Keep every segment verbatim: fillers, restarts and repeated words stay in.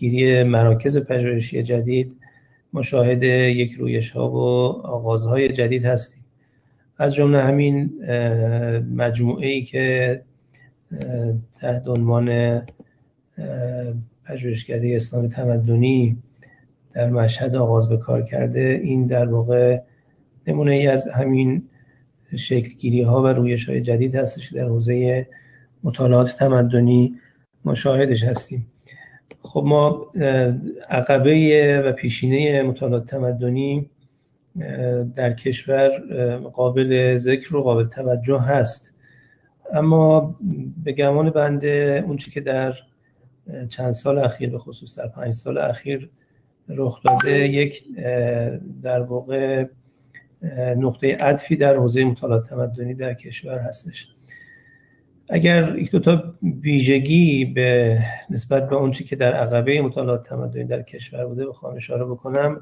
شکلگیری مراکز پژوهشی جدید مشاهد یک رویش‌ها و آغازهای جدید هستیم. از جمله همین مجموعه‌ای که تحت عنوان پژوهشکده اسلام تمدنی در مشهد آغاز به کار کرده، این در واقع نمونه ای از همین شکلگیری ها و رویش های جدید هستش که در حوزه مطالعات تمدنی مشاهدش هستیم. خب ما عقبه و پیشینه مطالعات تمدنی در کشور قابل ذکر و قابل توجه هست، اما به گمان بنده اون چی که در چند سال اخیر، به خصوص در پنج سال اخیر رخ داده، یک در واقع نقطه عطفی در حوزه مطالعات تمدنی در کشور هستش. اگر یک دو تا ویژگی به نسبت به اون چی که در عقبه مطالعات تمدنی در کشور بوده بخوام اشاره بکنم،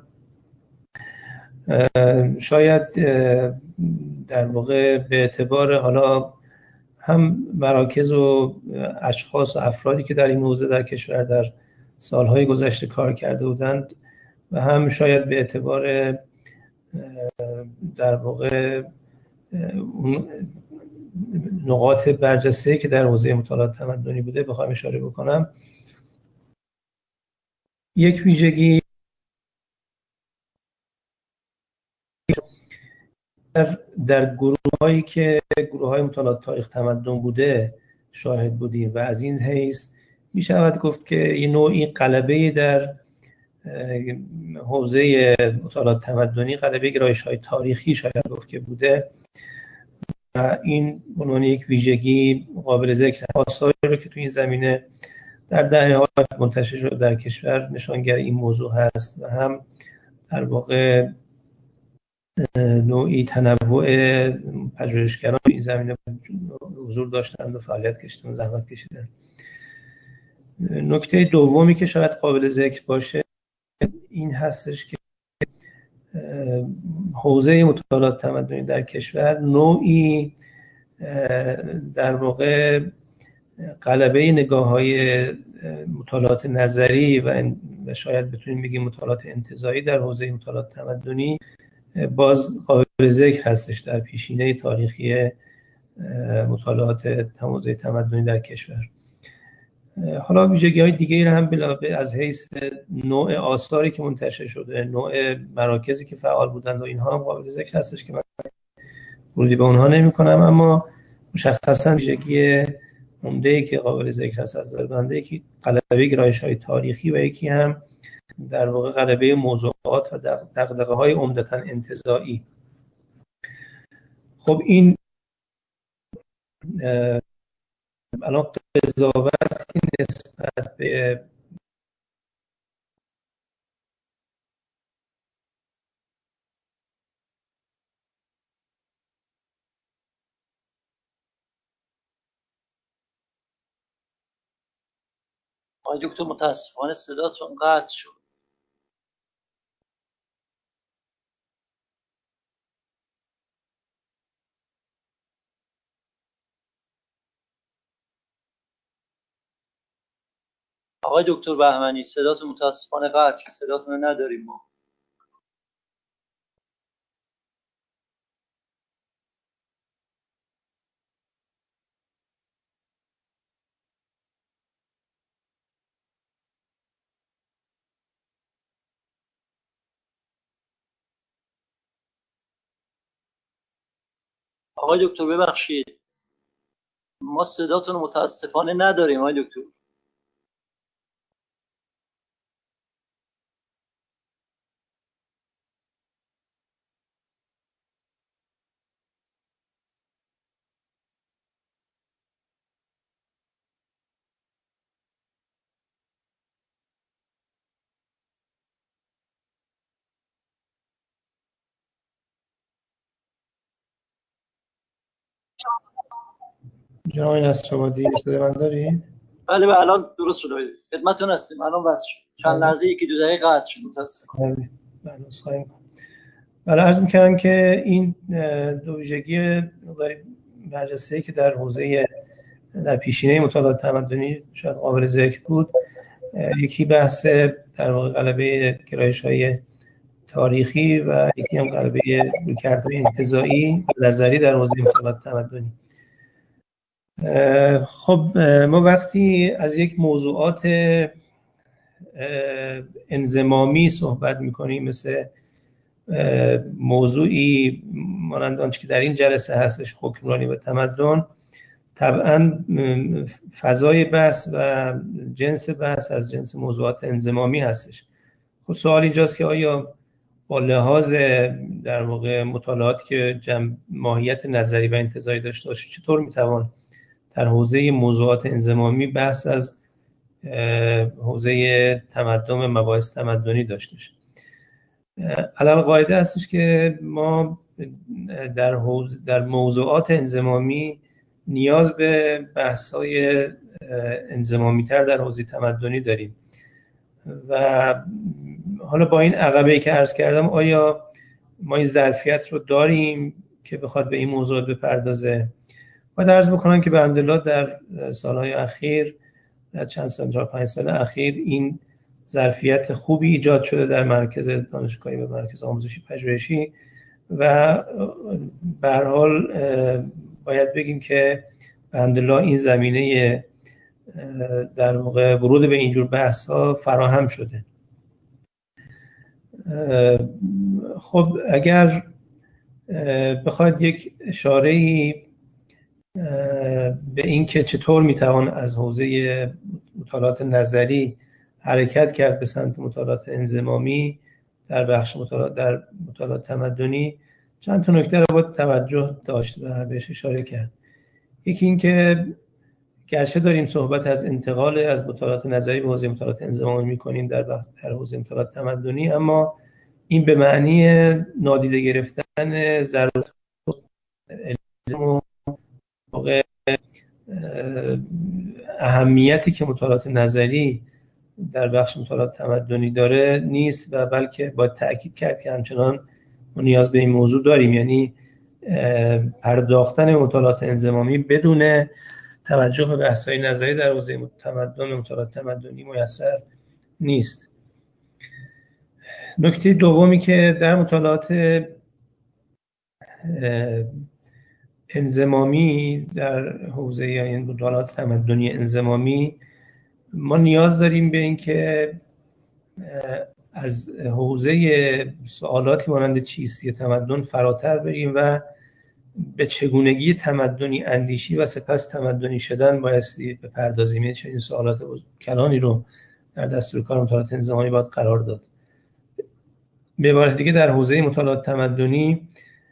شاید در واقع به اعتبار حالا هم مراکز و اشخاص و افرادی که در این حوزه در کشور در سالهای گذشته کار کرده بودند و هم شاید به اعتبار در واقع اون نقاط برجسته‌ای که در حوزه مطالعات تمدنی بوده بخوام اشاره بکنم. یک ویژگی در, در گروه‌هایی که گروه‌های مطالعات تاریخ تمدن بوده شاهد بودیم و از این حیث می شود گفت که یه نوعی غلبه در حوزه مطالعات تمدنی، غلبه گرایش‌های تاریخی شاید گفت که بوده و این به عنوان یک ویژگی قابل ذکر آثاری رو که تو این زمینه در دهه‌ها منتشر شده در کشور نشانگر این موضوع هست و هم در واقع نوعی تنوع پژوهشگران تو این زمینه حضور داشتند و فعالیت کشیدند و زحمت کشیدند. نکته دومی که شاید قابل ذکر باشه این هستش که حوزه مطالعات تمدنی در کشور نوعی در واقع غلبه نگاه‌های مطالعات نظری و شاید بتونیم بگیم مطالعات انتزاعی در حوزه مطالعات تمدنی باز قابل ذکر هستش در پیشینه تاریخی مطالعات حوزه تمدنی در کشور. حالا ویژگی‌های دیگه‌ای رو هم بلابه از حیث نوع آثاری که منتشر شده، نوع مراکزی که فعال بودند و اینها هم قابل ذکر هستش که من ورودی به اونها نمی‌کنم، اما مشخصاً ویژگی عمده‌ای که قابل ذکر هست از نظر بنده یکی غلبه گرایش‌های تاریخی و یکی هم در واقع غلبه موضوعات و دغدغه‌های عمدتاً انتزاعی. خب این الان قضاوتی نسبت به آقای دکتر متاسفانه صداتون قطع شد. آقای دکتر بهمنی صداتون متاسفانه قطع شد، صداتون رو نداریم ما. آقای دکتر ببخشید ما صداتون رو متاسفانه نداریم آقای دکتر. جناب نصرآبادی صدا من دارید؟ بله بله الان درست شد. خدمتتون هستیم. الان واسه چند لحظه یکی دو دقیقه قطع شد متاسفانه. بله بله اسخای بله عرض می‌کردم که این دو ویژگی برجسته‌ای که در حوزه در پیشینه مطالعات تمدنی شاید قابل ذکر بود، یکی بحث در واقع غلبه گرایش‌های تاریخی و یکی هم غلبه رویکردهای انتزاعی و نظری در حوزه مطالعات تمدنی. خب ما وقتی از یک موضوعات انضمامی صحبت می‌کنیم، مثل موضوعی مانند آنچه که در این جلسه هستش، حکمرانی و تمدن، طبعا فضای بحث و جنس بحث از جنس موضوعات انضمامی هستش. خب سوال اینجاست که آیا با لحاظ در واقع مطالعات که جمع ماهیت نظری و انتزاعی داشته باشه، چطور میتوان در حوزه موضوعات انضمامی بحث از حوزه تمدن و مباحث تمدنی داشته باشه؟ علل قاعده هستش که ما در حوزه در موضوعات انضمامی نیاز به بحث‌های انضمامی‌تر در حوزه تمدنی داریم و حالا با این عقبه‌ای که عرض کردم، آیا ما این ظرفیت رو داریم که بخواد به این موضوع بپردازه؟ باید عرض بکنم که به حمدالله در سالهای اخیر، در چند سال، چهار پنج سال اخیر، این ظرفیت خوبی ایجاد شده در مرکز دانشگاهی و مرکز آموزشی پژوهشی و به هر حال باید بگیم که به حمدالله این زمینه در واقع ورود به اینجور بحث ها فراهم شده. خب اگر بخواد یک اشاره‌ای به این که چطور میتوان از حوزه مطالعات نظری حرکت کرد به سمت مطالعات انضمامی در بخش مطالعات در مطالعات تمدنی، چند تا نکته رو باید توجه داشت و بهش اشاره کرد. یکی این که گرچه داریم صحبت از انتقال از مطالعات نظری به حوزه مطالعات انضمامی می‌کنیم در در حوزه مطالعات تمدنی، اما این به معنی نادیده گرفتن ضرورت علم و اهمیتی که مطالعات نظری در بخش مطالعات تمدنی داره نیست و بلکه باید تأکید کرد که همچنان ما نیاز به این موضوع داریم، یعنی پرداختن مطالعات انضمامی بدون توجه به بحث‌های نظری در حوزه تمدن و مطالعات تمدنی میسر نیست. نکته دومی که در مطالعات انضمامی در حوزه این مطالعات تمدنی انضمامی ما نیاز داریم به این که از حوزه سوالاتی مانند چیستی تمدن فراتر بریم و به چگونگی تمدنی اندیشی و سپس تمدنی شدن بایستی بپردازیم. چنین سوالات کلانی رو در دستور کار مطالعات انضمامی باید قرار داد. به عبارت دیگه در حوزه مطالعات تمدنی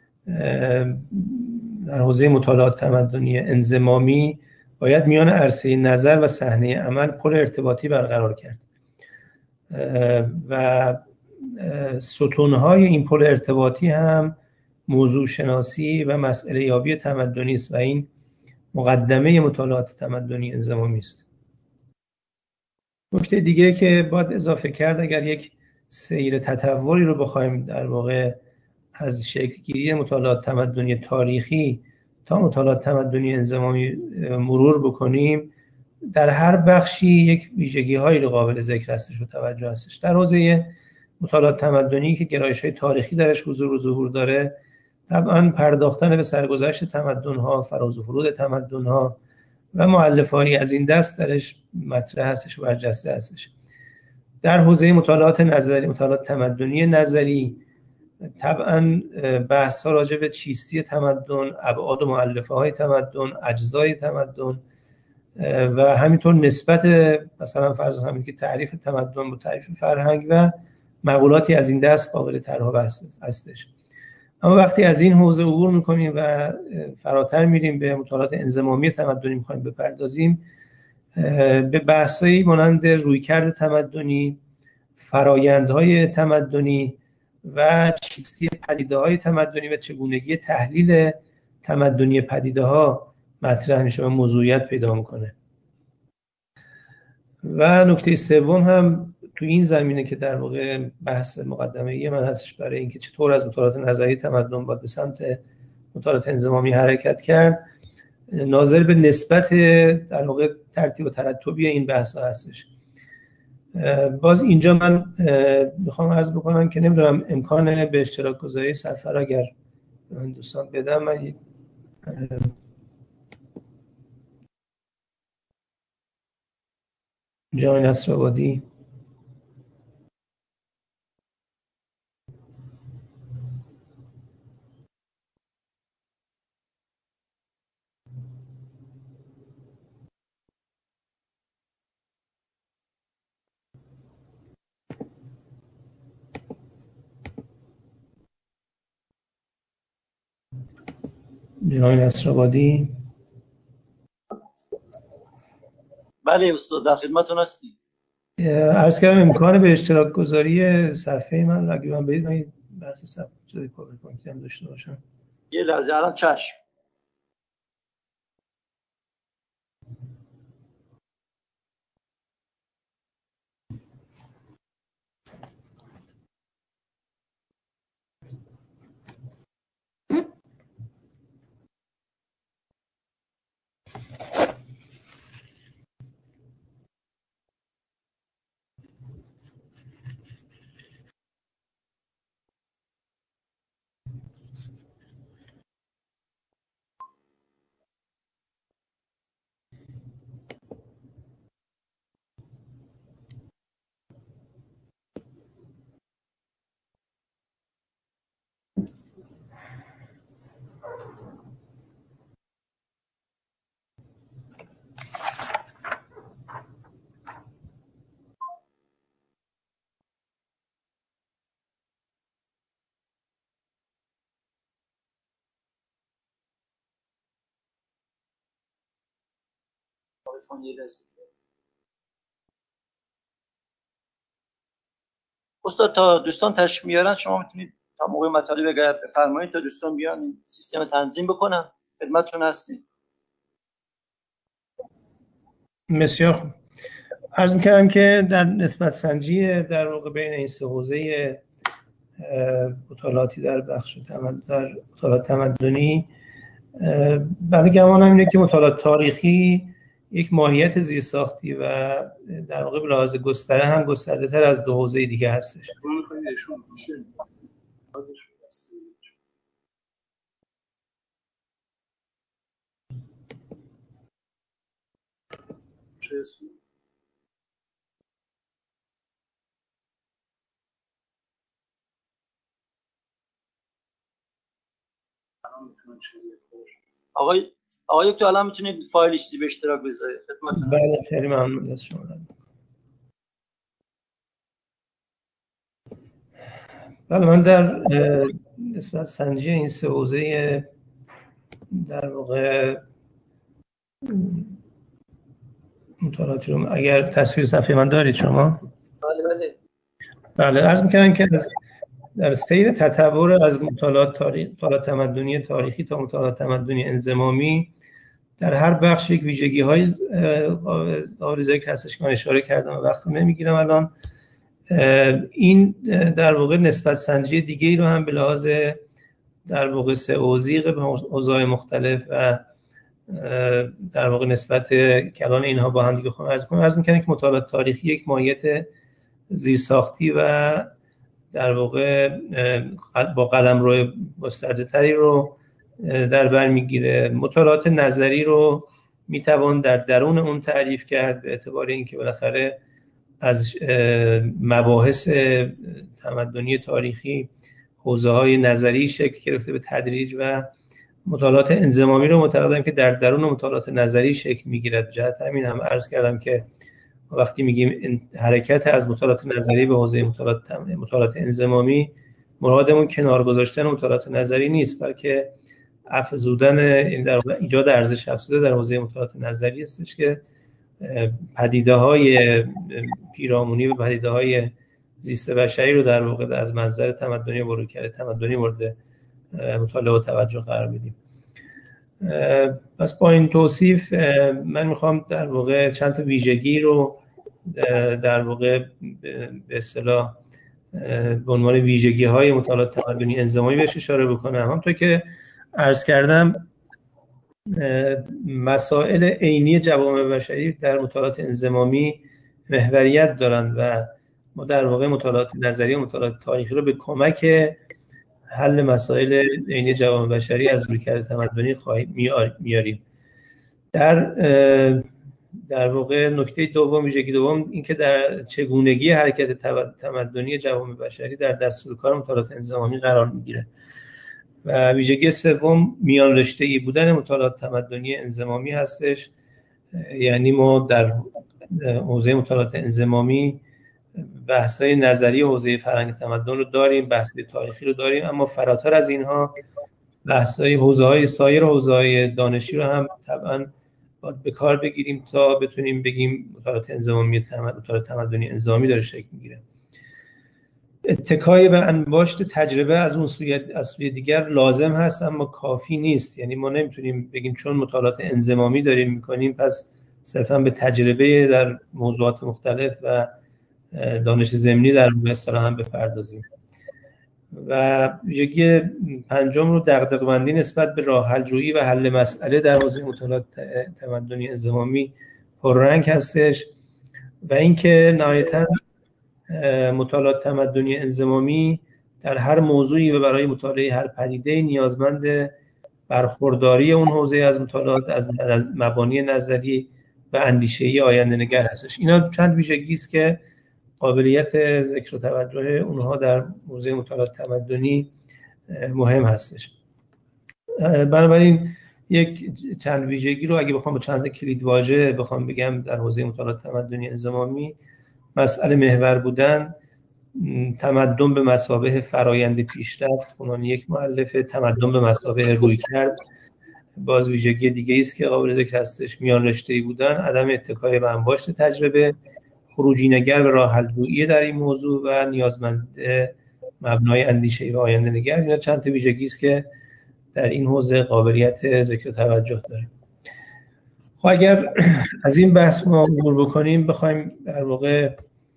در حوزه مطالعات تمدنی انضمامی باید میان عرصه نظر و صحنه عمل پل ارتباطی برقرار کرد و ستونهای این پل ارتباطی هم موضوع شناسی و مسئله یابی تمدنی است و این مقدمه مطالعات تمدنی انضمامی است. نکته دیگه که باید اضافه کرد، اگر یک سیر تطوری رو بخوایم در واقع از شکلگیری مطالعات تمدنی تاریخی تا مطالعات تمدنی انضمامی مرور بکنیم، در هر بخشی یک ویژگی‌هایی رو قابل ذکر هستش و توجه هستش. در حوزه مطالعات تمدنی که گرایش‌های تاریخی درش حضور و ظهور داره، طبعاً پرداختن به سرگذشت تمدن‌ها، فراز و فرود تمدن‌ها و مؤلفه‌ای از این دست درش مطرح هستش و برجسته هستش. در حوزه مطالعات نظری، مطالعات تمدنی نظری، طبعاً بحث‌ها راجع به چیستی تمدن، ابعاد و مؤلفه‌های تمدن، اجزای تمدن و همینطور نسبت مثلا فرض همین که تعریف تمدن با تعریف فرهنگ و مقولاتی از این دست قابل طرح و بحث هستش. اما وقتی از این حوزه عبور می‌کنیم و فراتر میریم به مطالعات انضمامی تمدنی می‌خوایم بپردازیم، به بحث‌هایی مانند رویکرد تمدنی، فرایندهای تمدنی و چیستی پدیده‌های تمدنی و چگونگی تحلیل تمدنی پدیده‌ها مطرح میشه و موضوعیت پیدا میکنه. و نکته سوم هم تو این زمینه که در واقع بحث مقدمه‌ای من هستش برای اینکه چطور از مطالعات نظری تمدن باید به سمت مطالعات انضمامی حرکت کرد، ناظر به نسبت در واقع ترتیب و ترتبی این بحث هستش. باز اینجا من میخوام عرض بکنم که نمیدونم امکان به اشتراک گذاری صفحه را اگر من دوستان بدم، من جان نصرآبادی جناب نصرآبادی. بله استاد در خدمتتون هستیم. عرض کردم امکان به اشتراک گذاری صفحه من اگه من بدید من برخی صفحه جای پاورپوینت هم داشته باشم. یه لحظه الان چشم. استاد تا دوستان تشریف میارن شما میتونید تا موقع مطالب اگر بفرمایید تا دوستان بیان سیستم تنظیم بکنم. خدمتتون هستیم. بسیار خوب. عرض می‌کردم که در نسبت سنجی در واقع بین این سه حوزه مطالعاتی در بخش تمدن در مطالعات تمدنی، بعد گمانم اینه که مطالعات تاریخی یک ماهیت زیرساختی و در واقع به لحاظ گستره هم گسترده‌تر از دو حوزه دیگه هستش. آقای آقای دکتر الان میتونید فایل چیزی به اشتراک بذارید. خدمتتون بله خیلی ممنون از شما. بله من در نسبت سنجی این سه حوزه در واقع مطالعاتی رو اگر تصویر صفحه من دارید شما؟ بله بله. بله عرض می‌کردم که از در سیر تطور از مطالعات تاریخ مطالعات تمدنی تاریخی تا مطالعات تمدنی انضمامی در هر بخش یک ویژگی‌های قابل ذکر هستش که من اشاره کردم و وقت نمیگیرم الان. این در واقع نسبت سنجی دیگه‌ای رو هم به لحاظ در واقع سه اوزیق به اوضاع مختلف و در واقع نسبت کلان اینها با هم دیگه خواهم عرض کنم. عرض می‌کنم که مطالعات تاریخی یک ماهیت زیرساختی و در واقع با قلمرو گسترده‌تری رو در بر میگیره. مطالعات نظری رو میتوان در درون اون تعریف کرد به اعتبار اینکه بالاخره از مباحث تمدنی تاریخی حوزه‌های نظری شکل گرفته به تدریج و مطالعات انضمامی رو معتقدم که در درون مطالعات نظری شکل میگیرد. جهت همین هم عرض کردم که وقتی میگیم حرکت از مطالعات نظری به حوزه مطالعات مطالعات انضمامی، مرادمون کنار گذاشتن مطالعات نظری نیست، بلکه افزودن این در واقع ایجاد ارزش افزوده در حوزه مطالعات نظری هستش که پدیده‌های پیرامونی و پدیده‌های زیست بشری رو در واقع از منظر تمدنی بروکر تمدنی مورد مطالعه و توجه قرار بدیم. پس با این توصیف من میخوام در واقع چند تا ویژگی رو در واقع به اصطلاح به عنوان ویژگی‌های مطالعات تمدنی انضمامی بهش اشاره بکنم. همونطور که عرض کردم مسائل عینی جوامع بشری در مطالعات انضمامی محوریت دارند و ما در واقع مطالعات نظری و مطالعات تاریخی رو به کمک حل مسائل عینی جوامع بشری از رویکرد تمدنی خواهیم میاریم. در در واقع نکته دوم، ویژگی دوم، اینکه در چگونگی حرکت تمدنی جوامع بشری در دستورکار مطالعات انضمامی قرار میگیره. و ویژگی سوم میان رشته‌ای بودن مطالعات تمدنی انضمامی هستش. یعنی ما در حوزه مطالعات انضمامی بحث‌های نظری حوزه فرهنگ تمدن رو داریم، بحث‌های تاریخی رو داریم، اما فراتر از اینها بحث‌های حوزه‌های سایر حوزه‌های دانشی رو هم طبعاً باید به کار بگیریم تا بتونیم بگیم مطالعات انضمامی مطالعات تمدنی انضمامی داره شکل میگیره. اتکای به انباشت تجربه از اون سوی از سوی دیگر لازم هست اما کافی نیست. یعنی ما نمیتونیم بگیم چون مطالعات انضمامی داریم میکنیم پس صرفا به تجربه در موضوعات مختلف و دانش ضمنی در اون اصطلاح هم بپردازیم. و ویژگی پنجم رو دغدغه‌مندی نسبت به راه حل جویی و حل مسئله در حوزه مطالعات تمدنی انضمامی پررنگ هستش و اینکه نهایتاً مطالعات تمدنی انضمامی در هر موضوعی و برای مطالعه هر پدیده نیازمند برخورداری اون حوزه از مطالعات از مبانی نظری و اندیشه‌ای آینده‌نگر هستش. اینا چند ویژگی است که قابلیت ذکر و توجه اونها در حوزه مطالعات تمدنی مهم هستش. بنابراین یک چند ویژگی رو اگه بخوام با چند کلید واژه بخوام بگم در حوزه مطالعات تمدنی انضمامی: مسئله محور بودن، تمدن به مثابه فرایند پیشرفت، عنوان یک مؤلف، تمدن به مثابه رویکرد باز ویژگی دیگه است که قابل ذکر هستش. میان رشته‌ای بودن، عدم اتکای به انباشت تجربه، خروجی‌نگر به راه حل‌جویی در این موضوع و نیازمند مبنای اندیشه‌ای و آینده‌نگر. اینا چند تا ویژگی است که در این حوزه قابلیت ذکر و توجه داره. خب اگر از این بحث ما عبور بکنیم، بخوایم در واقع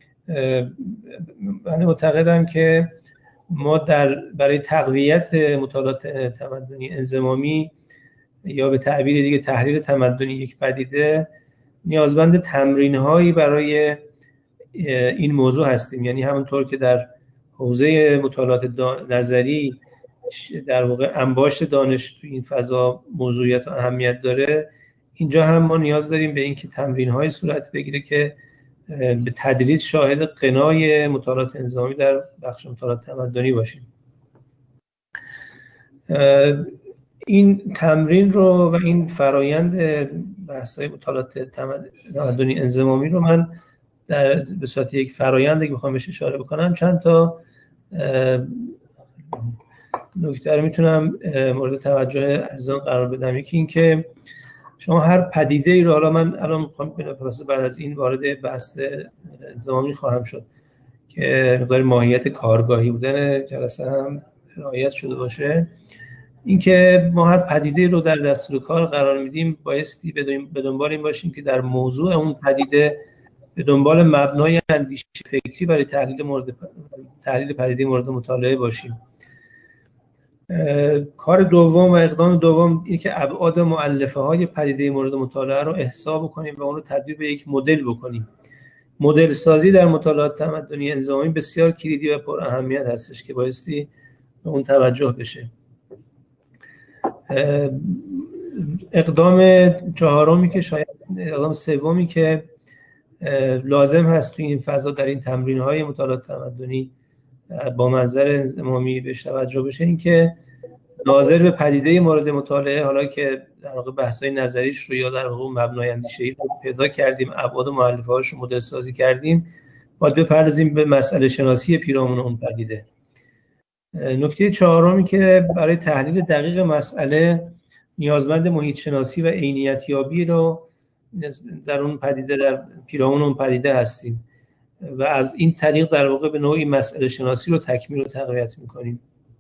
من معتقدم که ما در برای تقویت مطالعات تمدنی انضمامی یا به تعبیر دیگه تحلیل تمدنی یک پدیده نیازمند تمرین‌هایی برای این موضوع هستیم. یعنی همونطور که در حوزه مطالعات نظری در واقع انباشت دانش تو این فضا موضوعیت و اهمیت داره، اینجا هم ما نیاز داریم به اینکه تمرین‌های صورت بگیره که به تدریج شاهد غنای مطالعات انضمامی در بخش مطالعات تمدنی باشیم. این تمرین رو و این فرایند بحث‌های مطالعات تمدنی انضمامی رو من در به صورت یک فرایند که بخوام بهش اشاره بکنم چند تا نکته رو میتونم مورد توجه عزیزان قرار بدم. یکی این که شما هر پدیده ای رو، حالا من الان میخوام بعد از این وارد بحث انضمامی خواهم شد که مقدار ماهیت کارگاهی بودن جلسه هم رعایت شده باشه، اینکه ما هر پدیده رو در دستور کار قرار میدیم بایستی به دنبال این باشیم که در موضوع اون پدیده به دنبال مبنای اندیشه فکری برای تحلیل مورد تحلیل پدیده مورد مطالعه باشیم. کار دوم و اقدام دوم اینه که ابعاد مؤلفه های پدیده مورد مطالعه رو احصا بکنیم و اون رو تبدیل به یک مدل بکنیم. مدل سازی در مطالعات تمدنی انضمامی بسیار کلیدی و پر اهمیت هستش که بایستی به اون توجه بشه. اقدام چهارمی که شاید اقدام سومی که لازم هست تو این فضا در این تمرین‌های مطالعات تمدنی با منظر انضمامی بهش توجه بشه، این که ناظر به پدیده مورد مطالعه، حالا که در واقع بحث‌های نظریش رو یا در واقع مبنای اندیشه‌ای رو پیدا کردیم، ابعاد و مؤلفه‌هاش رو مدل سازی کردیم، باید بپردازیم به مسئله شناسی پیرامون اون پدیده. نکته چهارمی که برای تحلیل دقیق مسئله نیازمند محیط شناسی و عینیت یابی رو در اون پدیده در پیرامون اون پدیده هستیم و از این طریق در واقع به نوعی مسئله شناسی رو تکمیل و تقویت می‌کنیم.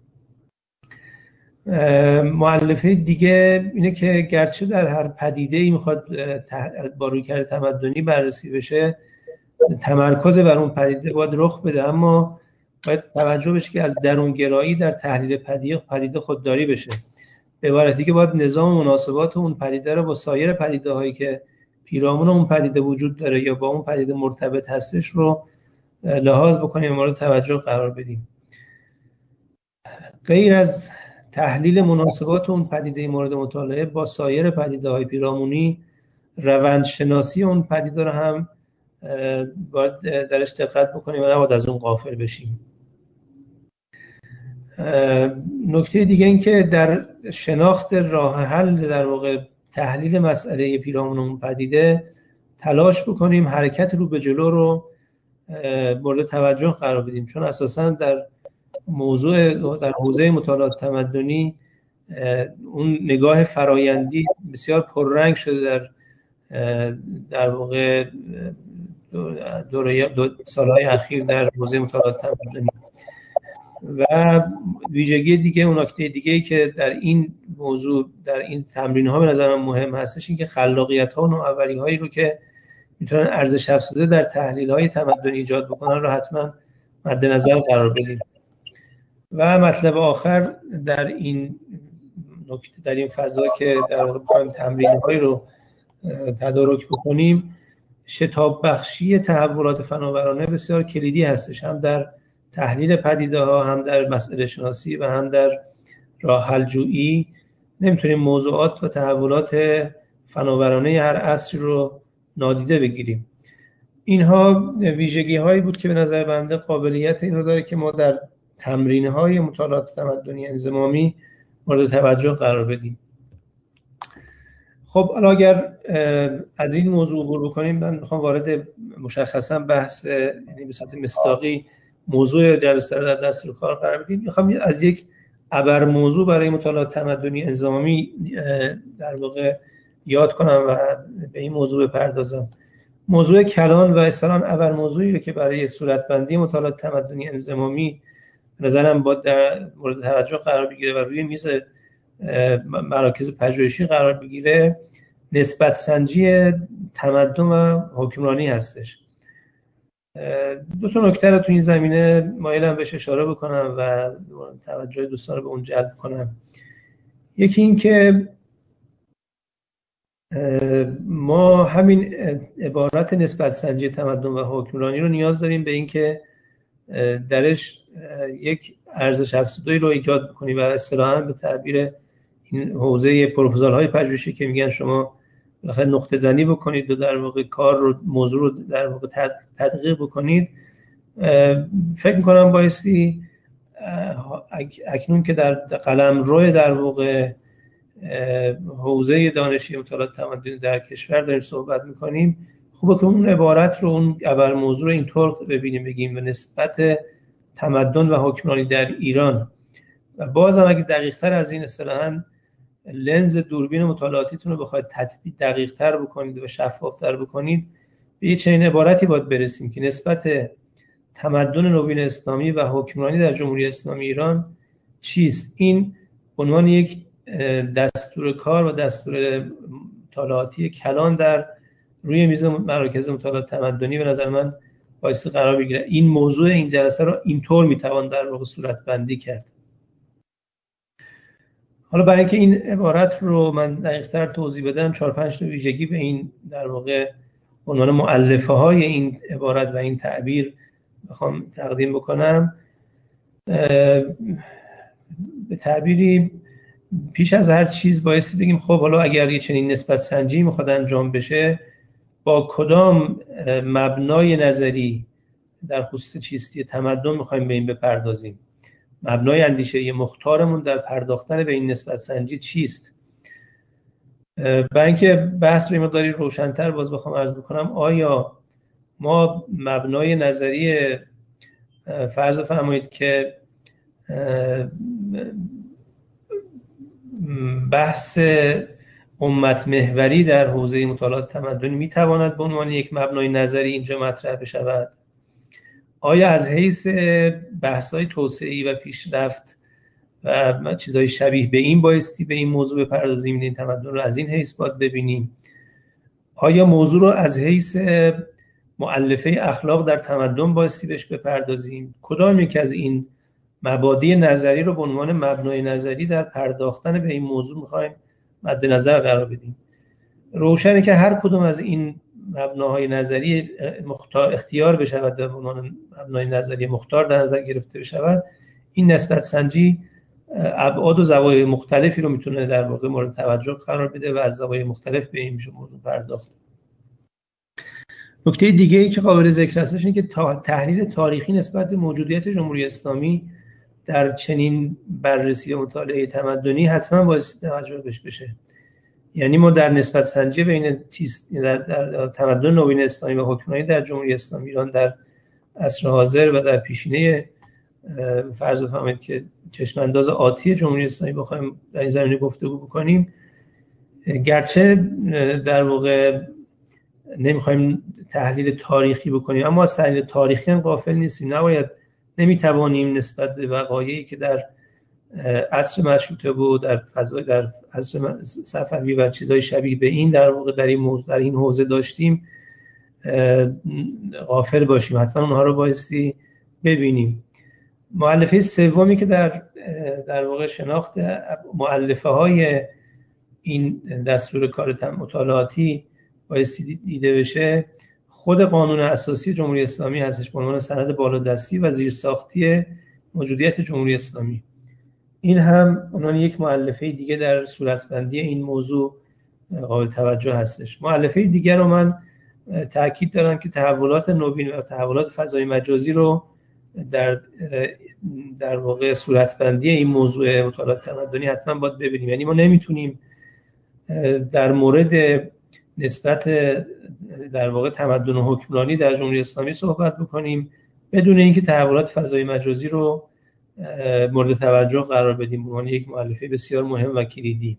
مؤلفه دیگه اینه که گرچه در هر پدیده‌ای میخواد با رویکرد تمدنی بررسی بشه، تمرکز بر اون پدیده باید رخ بده، اما باید توجه بشه که از درونگرایی در تحلیل پدیده پدیده خودداری بشه. به عبارت دیگه باید نظام مناسبات اون پدیده رو با سایر پدیده‌هایی که پیرامون اون پدیده وجود داره یا با اون پدیده مرتبط هستش رو لحاظ بکنیم و مورد توجه قرار بدیم. غیر از تحلیل مناسبات اون پدیده مورد مطالعه با سایر پدیده‌های پیرامونی، روندشناسی اون پدیده رو هم باید درش دقت بکنیم و نباید از اون غافل بشیم. نکته دیگه این که در شناخت راه حل در واقع تحلیل مسئله پیرامون اون پدیده تلاش بکنیم حرکت رو به جلو رو مورد توجه قرار بدیم، چون اساساً در موضوع در حوزه مطالعات تمدنی اون نگاه فرایندی بسیار پررنگ شده در در واقع دوره دو سالهای اخیر در حوزه مطالعات تمدنی. و ویژگی دیگه، اون نکته دیگه‌ای که در این موضوع در این تمرین‌ها به نظر من مهم هستش این که خلاقیت‌ها و نوآوری‌هایی رو که میتونن ارزش افزوده در تحلیل‌های تمدنی ایجاد بکنن رو حتما مد نظر قرار بدیم. و مطلب آخر در این نکته، در این فضا که در واقع بخوایم تمرین‌هایی رو تدارک بکنیم، شتاب بخشی تحولات فناورانه بسیار کلیدی هستش، هم در تحلیل پدیده ها، هم در مسئله شناسی و هم در راه حل جویی. نمیتونیم موضوعات و تحولات فناورانه هر عصر رو نادیده بگیریم. اینها ویژگی هایی بود که به نظر بنده قابلیت این رو داره که ما در تمرین های مطالعات تمدنی انضمامی مورد توجه قرار بدیم. خب حالا اگر از این موضوع عبور بکنیم، من میخوام وارد مشخصا بحث، یعنی به صورت مصداقی موضوع جلسه رو در دست رو کار قرار بدیم. میخوام از یک ابر موضوع برای مطالعات تمدنی انضمامی در واقع یاد کنم و به این موضوع بپردازم. موضوع کلان و اصطلاحاً ابر موضوعی رو که برای صورتبندی مطالعات تمدنی انضمامی به نظرم با در مورد توجه قرار بگیره و روی میز مراکز پژوهشی قرار بگیره، نسبت سنجی تمدن و حکمرانی هستش. دو تا نکته رو تو این زمینه مایلم بهش اشاره بکنم و توجه دوستان رو به اون جلب کنم. یکی این که ما همین عبارت نسبت سنجی تمدن و حکمرانی رو نیاز داریم به این که درش یک ارزش افزوده رو ایجاد بکنیم و اصطلاحاً به تعبیر این حوزه پروپوزال های پژوهشی که میگن شما بالاخره نقطه زنی بکنید و در واقع کار رو موضوع رو در واقع تدقیق بکنید، فکر میکنم بایستی اکنون که در قلمرو در واقع حوزه دانشی مطالعات تمدنی در کشور داریم صحبت میکنیم، خوبه که اون عبارت رو، اون ابر موضوع رو اینطور ببینیم، بگیم به نسبت تمدن و حکمرانی در ایران. و بازم اگه دقیق تر از این اصطلاحاً لنز دوربین مطالعاتیتون رو بخواید تطبیق دقیق تر بکنید و شفاف تر بکنید، به یه چنین عبارتی باید برسیم که نسبت تمدن نوین اسلامی و حکمرانی در جمهوری اسلامی ایران چیست. این عنوان یک دستور کار و دستور مطالعاتی کلان در روی میز مراکز مطالعات تمدنی به نظر من بایستی قرار بگیره. این موضوع این جلسه رو اینطور میتوان در واقع صورت بندی کرد. حالا برای اینکه این عبارت رو من دقیق‌تر توضیح بدم، چهار پنج تا ویژگی به این در واقع عنوان مؤلفه های این عبارت و این تعبیر بخوام تقدیم بکنم. به تعبیری پیش از هر چیز بایستی بگیم خب حالا اگر یه چنین نسبت سنجی میخواد انجام بشه، با کدام مبنای نظری در خصوص چیستی تمدن میخوایم به این بپردازیم؟ مبنای اندیشه مختارمون در پرداختن به این نسبت سنجی چیست؟ برای اینکه بحث رو مقداری روشن‌تر باز بخوام عرض بکنم، آیا ما مبنای نظری فرض فرمایید که بحث امت محوری در حوزه مطالعات تمدنی میتواند به عنوان یک مبنای نظری اینجا مطرح بشود؟ آیا از حیث بحث‌های توسعه‌ای و پیشرفت و چیزهای شبیه به این بایستی به این موضوع بپردازیم، این تمدن رو از این حیث باید ببینیم؟ آیا موضوع رو از حیث مؤلفه اخلاق در تمدن بایستی بهش بپردازیم؟ کدام یک از این مبادی نظری رو به عنوان مبنای نظری در پرداختن به این موضوع میخوایم مد نظر قرار بدیم؟ روشنه که هر کدوم از این مبناهای نظری مختار اختیار بشود به عنوان مبنای نظری مختار در نظر گرفته بشود، این نسبت سنجی ابعاد و زوایای مختلفی رو میتونه در واقع مورد توجه قرار بده و از زوایای مختلف به این موضوع پرداخت. نکته دیگه ای که قابل ذکر هستش اینه که تحلیل تاریخی نسبت به موجودیت جمهوری اسلامی در چنین بررسی و مطالعه تمدنی حتما باید توجه بهش بشه. یعنی ما در نسبت سنجی بین در, در تمدن نوین اسلامی و حکمرانی در جمهوری اسلامی ایران در عصر حاضر و در پیشینه فرض بفرمایید که چشم انداز آتی جمهوری اسلامی بخوایم در این زمینه گفتگو بکنیم، گرچه در واقع نمیخوایم تحلیل تاریخی بکنیم اما از تحلیل تاریخی هم غافل نیستیم. نباید نمیتوانیم نسبت به وقایعی که در عصر مشروطه بود، در فضای در عصر صفوی و چیزهای شبیه به این در واقع در این موضوع در این حوزه داشتیم غافل باشیم. حتما اونها رو بایستی ببینیم. مؤلفه سومی که در در واقع شناخت مؤلفه های این دستور کار مطالعاتی بایستی دیده بشه خود قانون اساسی جمهوری اسلامی هستش به عنوان سند بالادستی و زیرساختی موجودیت جمهوری اسلامی. این هم عنوان یک مؤلفه دیگه در صورتبندی این موضوع قابل توجه هستش. مؤلفه دیگر رو من تاکید دارم که تحولات نوین و تحولات فضای مجازی رو در در واقع صورتبندی این موضوع مطالعات تمدنی حتما باید ببینیم. یعنی ما نمیتونیم در مورد نسبت در واقع تمدن و حکمرانی در جمهوری اسلامی صحبت بکنیم بدون اینکه تحولات فضای مجازی رو مورد توجه قرار بدیم به عنوان یک مؤلفه بسیار مهم و کلیدی.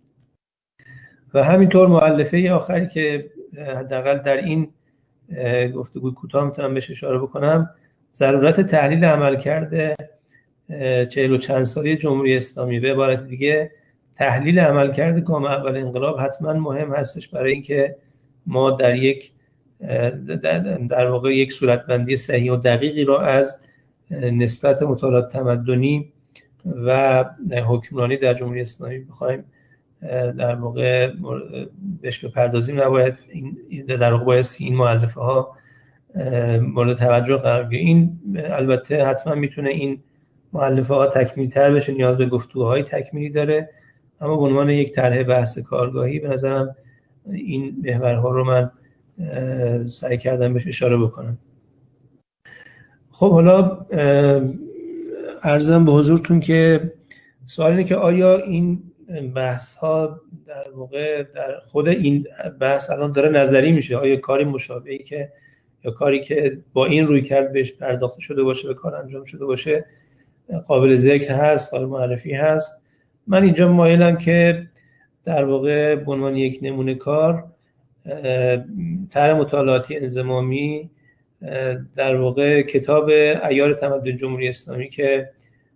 و همینطور مؤلفه آخری که حداقل در این گفتگوی کوتاه میتونم بهش اشاره بکنم، ضرورت تحلیل عملکرد چهل و چند سالی جمهوری اسلامی. به عبارت دیگه تحلیل عملکرد گام اول انقلاب حتما مهم هستش برای اینکه ما در یک در واقع یک صورتبندی صحیح و دقیقی را از نسبت مطالعات تمدنی و حکمرانی در جمهوری اسلامی بخوایم در واقع بهش بپردازیم. نباید این در واقع باید این مؤلفه ها مورد توجه قرار بگیره. این البته حتما میتونه این مؤلفه ها تکمیلی تر بشه، نیاز به گفتگوهای تکمیلی داره، اما به عنوان یک طرح بحث کارگاهی به نظرم این محورها رو من سعی کردم بهش اشاره بکنم. خب حالا عرضم به حضورتون که سوال اینه که آیا این بحث ها در واقع در خود این بحث الان داره نظری میشه؟ آیا کاری مشابهی که یا کاری که با این روی کرد بهش پرداخته شده باشه، به کار انجام شده باشه قابل ذکر هست، قابل معرفی هست؟ من اینجا مایلم که در واقع به عنوان یک نمونه کار طرح مطالعاتی انضمامی در واقع کتاب عیار تمدن جمهوری اسلامی که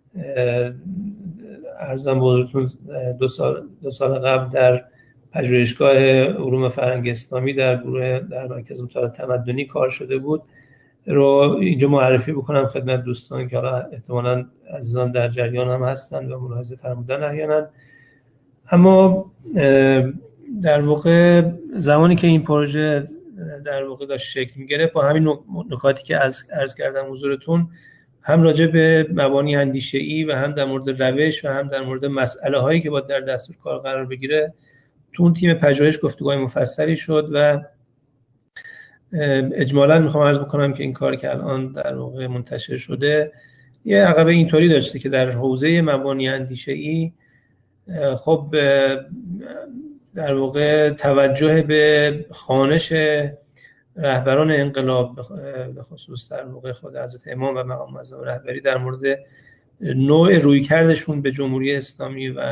عرضم به حضورتون دو سال دو سال قبل در پژوهشگاه علوم فرهنگ اسلامی در گروه در مرکز مطالعات تمدنی کار شده بود رو اینجا معرفی بکنم خدمت دوستان که حالا احتمالاً عزیزان در جریان هم هستند و ملاحظه فرمودن احیانا. اما در واقع زمانی که این پروژه در واقع داشت شکل می‌گرفت با همین نکاتی که از عرض کردم حضورتون، هم راجع به مبانی اندیشه‌ای و هم در مورد روش و هم در مورد مسئله هایی که باید در دستور کار قرار بگیره تو اون تیم پژوهش گفتگوهای مفصلی شد و اجمالاً میخوام عرض بکنم که این کار که الان در واقع منتشر شده یه عقبه اینطوری داشته که در حوزه مبانی اندیشه‌ای خب در واقع توجه به خوانش رهبران انقلاب به خصوص در واقع خود حضرت امام و مقام معظم رهبری در مورد نوع رویکردشون به جمهوری اسلامی و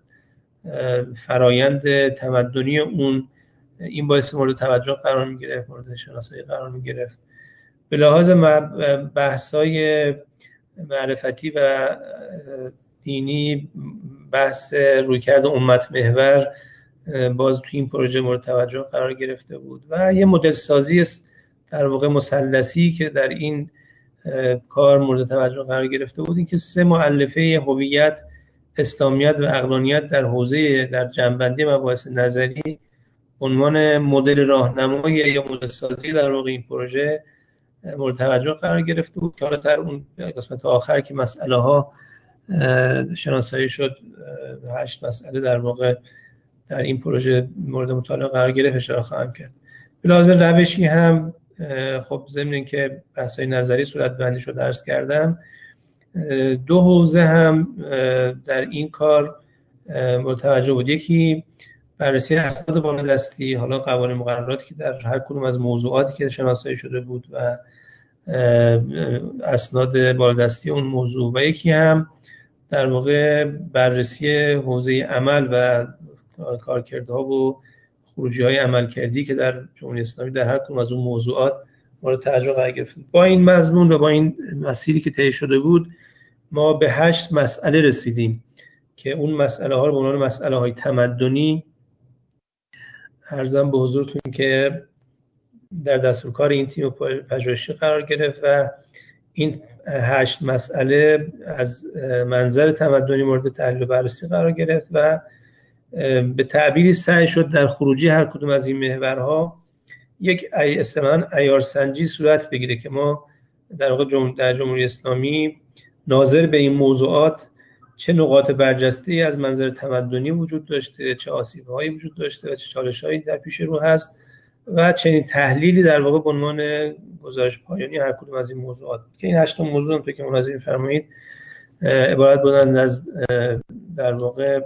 فرایند تمدنی اون، این باعث مورد توجه قرار می‌گرفت، مورد شناسایی قرار می‌گرفت. به لحاظ بحث‌های معرفتی و دینی بحث رویکرد امت محور باز تو این پروژه مورد توجه قرار گرفته بود و یه مدل سازی در واقع مثلثی که در این کار مورد توجه قرار گرفته بود این که سه مؤلفه هویت، اسلامیت و عقلانیت در حوزه در جنبندی مباحث نظری عنوان مدل راهنمایی یا مدل سازی در واقع این پروژه مورد توجه قرار گرفته بود که حالا در اون قسمت آخر که مسئله ها شناسایی شد، هشت مسئله در واقع در این پروژه مورد مطالعه قرار گرفت اشاره خواهم کرد. به لحاظ روشی هم خب ضمن اینکه بحث‌های نظری صورت بندی شد عرض کردم، دو حوزه هم در این کار مورد توجه بود. یکی بررسی اسناد بالادستی، حالا قوانین مقرراتی که در هر کدوم از موضوعاتی که شناسایی شده بود و اسناد بالادستی اون موضوع، و یکی هم در واقع بررسی حوزه عمل و کارکردها و خروجی‌های عملکردی که در جمهوری اسلامی در هر کدوم از اون موضوعات مورد توجه قرار گرفت. با این مضمون و با این مسیری که طی شده بود ما به هشت مسئله رسیدیم که اون مسئله ها رو به عنوان مسئله های تمدنی عرضم به حضورتون که در دستورکار این تیم پژوهشی قرار گرفت و این هشت مسئله از منظر تمدنی مورد تحلیل و بررسی قرار گرفت و به تعبیری سعی شد در خروجی هر کدوم از این محورها یک اصطلاحاً عیارسنجی صورت بگیره که ما در واقع جمهور در جمهوری اسلامی ناظر به این موضوعات چه نقاط برجسته‌ای از منظر تمدنی وجود داشته، چه آسیب‌هایی وجود داشته و چه چالش‌هایی در پیش رو هست و چنین تحلیلی در واقع به عنوان گزارش پایانی هر کدوم از این موضوعات که این هشت موضوع هم که مناظر می‌فرمایید عبارت بودند از در واقع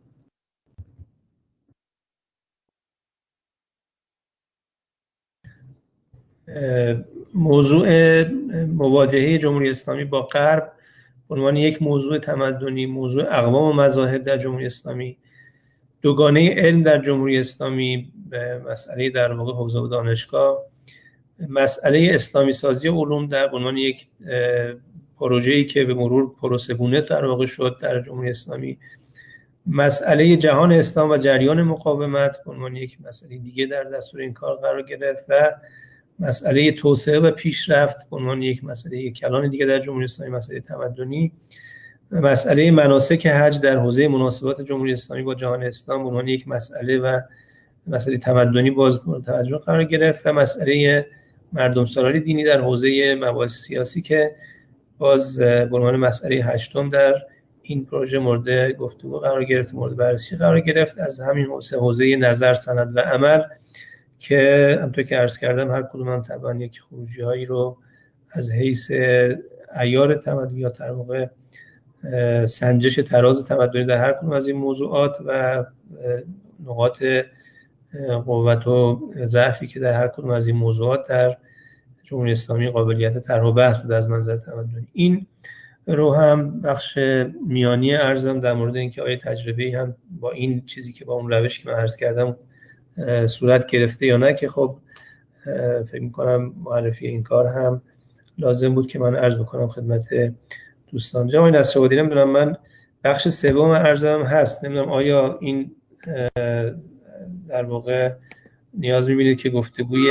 موضوع مواجهه جمهوری اسلامی با غرب به عنوان یک موضوع تمدنی، موضوع اقوام و مذاهب در جمهوری اسلامی، دوگانه علم در جمهوری اسلامی، مسئله در واقع حوزه و دانشگاه، مسئله اسلامی سازی علوم در عنوان یک پروژه‌ای که به مرور پروسه گونه در واقع شد در جمهوری اسلامی، مسئله جهان اسلام و جریان مقاومت به عنوان یک مسئله دیگه در دستور این کار قرار گرفت و مسئله توسعه و پیشرفت به عنوان یک مسئله یک کلان دیگه در جمهوری اسلامی، مسئله تمدنی، مسئله مناسک حج در حوزه مناسبات جمهوری اسلامی با جهان اسلام به عنوان یک مسئله و مسئله تمدنی باز مورد توجه قرار گرفت و مسئله مردم سالاری دینی در حوزه مباحث سیاسی که باز به عنوان مسئله هشتم در این پروژه مورد گفتگو قرار گرفت، مورد بررسی قرار گرفت. از همین حوزه حوزه نظر، سند و عمل که همونطور که عرض کردم هر کدوم هم طبعا یک خروجی‌هایی رو از حیث عیار تمدنی یا در واقع سنجش تراز تمدنی در هر کدوم از این موضوعات و نقاط قوت و ضعفی که در هر کدوم از این موضوعات در جمهوری اسلامی قابلیت طرح و بحث بود از منظر تمدنی. این رو هم بخش میانی ارزم در مورد اینکه آیا تجربه‌ای هم با این چیزی که با اون روشی که من عرض کردم صورت گرفته یا نه، که خب فکر می‌کنم معرفی این کار هم لازم بود که من عرض بکنم خدمت دوستان. جناب نصرآبادی، نمیدونم من بخش سوم ارزم هست، نمیدونم آیا این در واقع نیاز می‌بینید که گفتگوی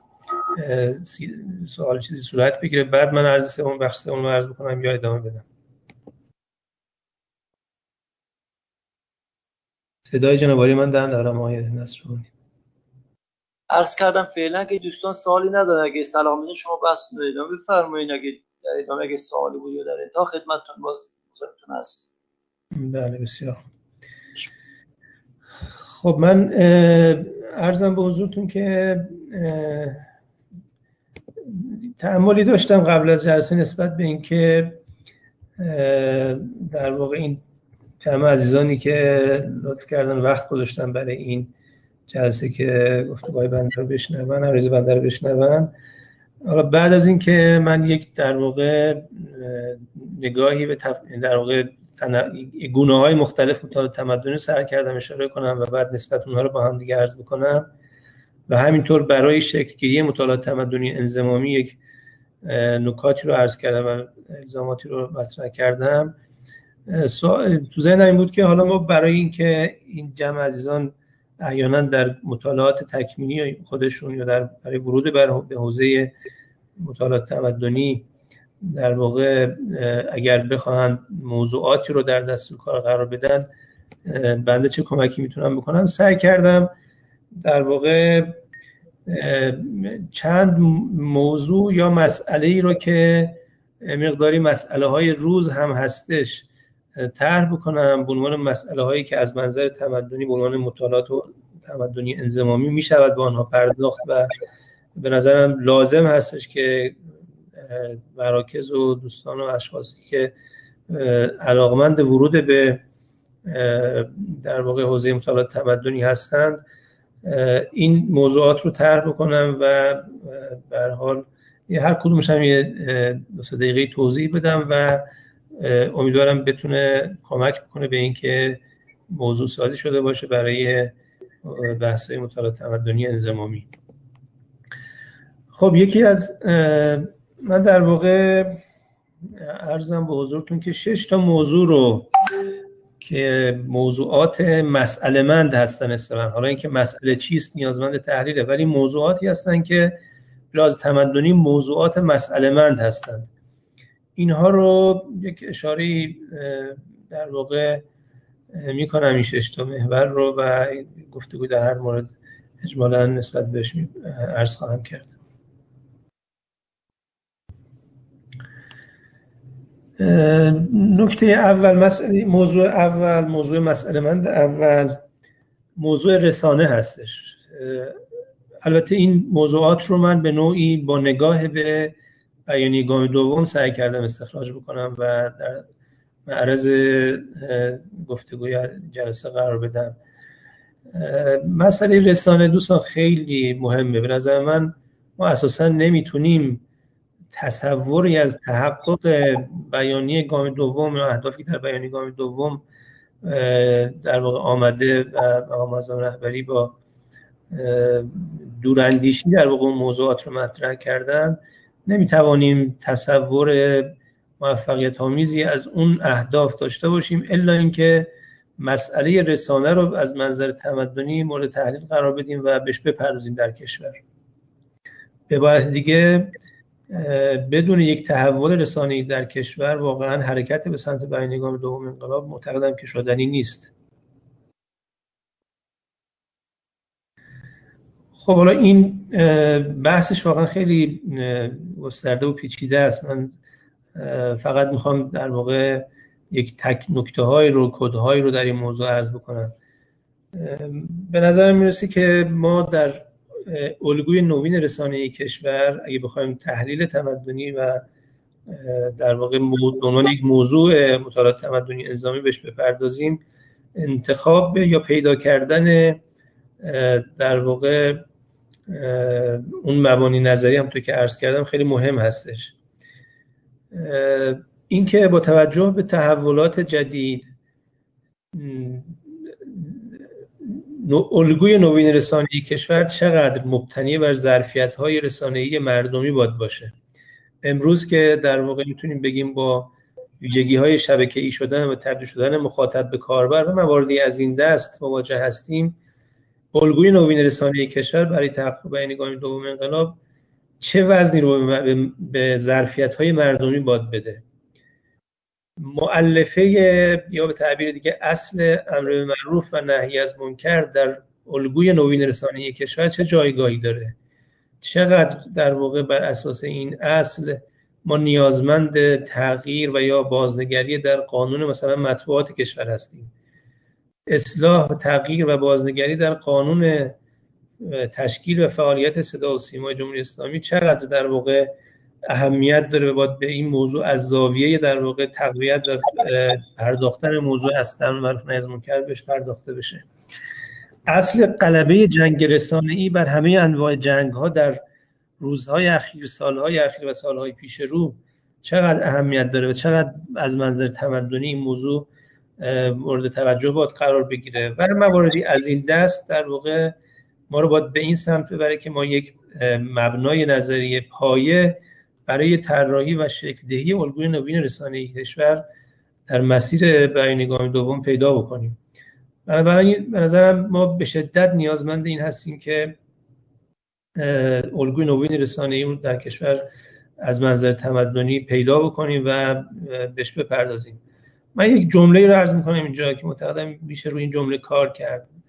سوال چیزی صورت بگیره بعد من عرض سوم بخش سوم رو عرض بکنم یا ادامه بدم؟ صدای جناب عالی من دارم دارم آقای نصرآبادی. عرض کردم فعلا که دوستان سوالی ندارن، اگه سلامی شما بحث رو ادامه بفرمایید، اگه در ادامه اگه سوالی بود یا در انتها خدمتتون باز حضورتون هست. بله بسیار خب. من عرضم به حضورتون که تأملی داشتم قبل از جلسه نسبت به اینکه در واقع این جمع عزیزانی که لطف کردن وقت گذاشتن برای این جلسه که گفتگوهای بنده رو بشنون، عریض بنده رو بشنون، حالا بعد از این که من یک در واقع نگاهی به تف... در واقع تن... گونه‌های مختلف مطالعه تمدنی سر کردم اشاره کنم و بعد نسبت اونها رو با هم دیگه عرض بکنم و همینطور برای شکل‌گیری مطالعات تمدنی انضمامی یک نکاتی رو عرض کردم و الزاماتی رو مطرح کردم، تو ذهنم این بود که حالا ما برای اینکه این جمع عزیزان احیانا در مطالعات تکمیلی خودشون یا در برای ورود به حوزه مطالعات تمدنی در واقع اگر بخواهند موضوعاتی رو در دستور کار قرار بدن، بنده چه کمکی میتونم بکنم، سعی کردم در واقع چند موضوع یا مسئله ای رو که مقداری مسئله های روز هم هستش طرح بکنم به عنوان مسئله هایی که از منظر تمدنی به عنوان مطالعات و تمدنی انضمامی می شود به آنها پرداخت و به نظرم لازم هستش که مراکز و دوستان و اشخاصی که علاقمند ورود به در واقع حوزه مطالعات تمدنی هستند این موضوعات رو طرح بکنم و به هر حال هر کدومش هم یه دو سه دقیقه توضیح بدم و امیدوارم بتونه کمک بکنه به اینکه موضوع سازی شده باشه برای بحث‌های مطالعات تمدنی انضمامی. خب یکی از من در واقع عرضم به حضورتون که شش تا موضوع رو که موضوعات مسئله مند هستن اصطلاحاً، حالا اینکه مسئله چیست نیازمند تحلیله، ولی موضوعاتی هستن که لحاظ تمدنی موضوعات مسئله مند هستند. اینها رو یک اشاره در واقع میکنم این شش تا محور رو و گفتگو در هر مورد اجمالاً نسبت بهش عرض خواهم کرد. نکته اول مسئله موضوع اول موضوع مسئله مند اول موضوع رسانه هستش. البته این موضوعات رو من به نوعی با نگاه به بیانیه گام دوم سعی کردم استخراج بکنم و در معرض گفتگوی جلسه قرار بدم. مسئله رسانه دوستان خیلی مهمه. به نظر من ما اساسا نمیتونیم تصوری از تحقق بیانیه گام دوم یا اهدافی در بیانیه گام دوم در واقع آمده و آقا معظم رهبری با دوراندیشی در واقع موضوعات رو مطرح کردن نمیتوانیم تصور موفقیت آمیزی از اون اهداف داشته باشیم الا اینکه مسئله رسانه رو از منظر تمدنی مورد تحلیل قرار بدیم و بهش بپردازیم در کشور. به عبارت دیگه بدون یک تحول رسانه‌ای در کشور واقعا حرکت به سمت بیانیه گام دوم انقلاب معتقدم که شدنی نیست. خب حالا این بحثش واقعا خیلی گسترده و پیچیده است. من فقط میخوام در واقع یک تک نکته های رو کد های رو در این موضوع عرض بکنم. به نظر میرسه که ما در الگوی نوین رسانه‌ای کشور اگه بخوایم تحلیل تمدنی و در واقع به عنوان یک موضوع مطالعات تمدنی انضمامی بهش بپردازیم انتخاب یا پیدا کردن در واقع اون مبانی نظری هم تو که عرض کردم خیلی مهم هستش. اینکه با توجه به تحولات جدید الگوی نوین رسانه‌ای کشور چقدر مبتنی بر ظرفیت‌های رسانه‌ای مردمی باید باشه. امروز که در واقع میتونیم بگیم با ویژگی‌های شبکه‌ای شدن و تبدیل شدن مخاطب به کاربر و مواردی از این دست مواجه هستیم، الگوی نوین رسانه‌ای کشور برای تحقق بیانیه گام دوم انقلاب چه وزنی رو به ظرفیت‌های مردمی باید بده؟ مؤلفه یا به تعبیر دیگه اصل امر به معروف و نهی از منکر در الگوی نوین رسانه‌ای کشور چه جایگاهی داره؟ چقدر در واقع بر اساس این اصل ما نیازمند تغییر و یا بازنگری در قانون مثلا مطبوعات کشور هستیم؟ اصلاح و تغییر و بازنگری در قانون تشکیل و فعالیت صدا و سیما جمهوری اسلامی چقدر در واقع اهمیت داره باید به این موضوع از زاویه در واقع تقویت و پرداختن موضوع اصلا معروف نهی از منکر بهش پرداخته بشه. اصل غلبه جنگ رسانه‌ای بر همه انواع جنگ‌ها در روزهای اخیر، سالهای اخیر و سالهای پیش رو چقدر اهمیت داره و چقدر از منظر تمدنی این موضوع مورد توجه باید قرار بگیره و مواردی از این دست در واقع ما رو باید به این سمت ببره که ما یک مبنای نظریه پایه برای طراحی و شکل دهی الگوی نوین رسانه‌ای کشور در مسیر بیانیه گام دوم پیدا بکنیم. بنابراین به نظرم ما به شدت نیازمند این هستیم که الگوی نوین رسانه‌ای رو در کشور از منظر تمدنی پیدا بکنیم و بهش بپردازیم. من یک جمله رو عرض می‌کنم اینجا که معتقدم میشه روی این جمله کار کرد.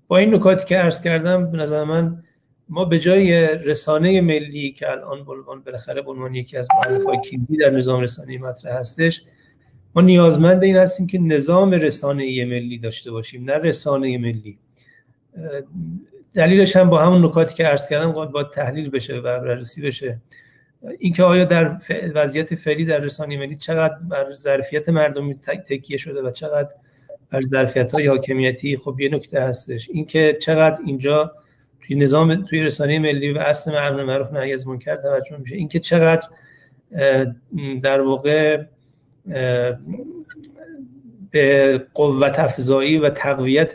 با این نکاتی که عرض کردم به نظر من ما به جای رسانه ملی که الان بالاخره به عنوان یکی از محرک‌های کلیدی در نظام رسانه‌ای مطرح هستش، ما نیازمند این هستیم که نظام رسانه‌ای ملی داشته باشیم، نه رسانه ملی. دلیلش هم با همون نکاتی که عرض کردم باید تحلیل بشه و بررسی بشه. اینکه آیا در وضعیت فعلی در رسانه ملی چقدر بر ظرفیت مردمی تکیه شده و چقدر بر ظرفیت‌های حاکمیتی، خب یه نکته هستش. اینکه چقدر اینجا توی نظام توی رسانه ملی و اصل امر معروف نهی از منکر توجه میشه، اینکه چقدر در واقع به قوت افزایی و تقویت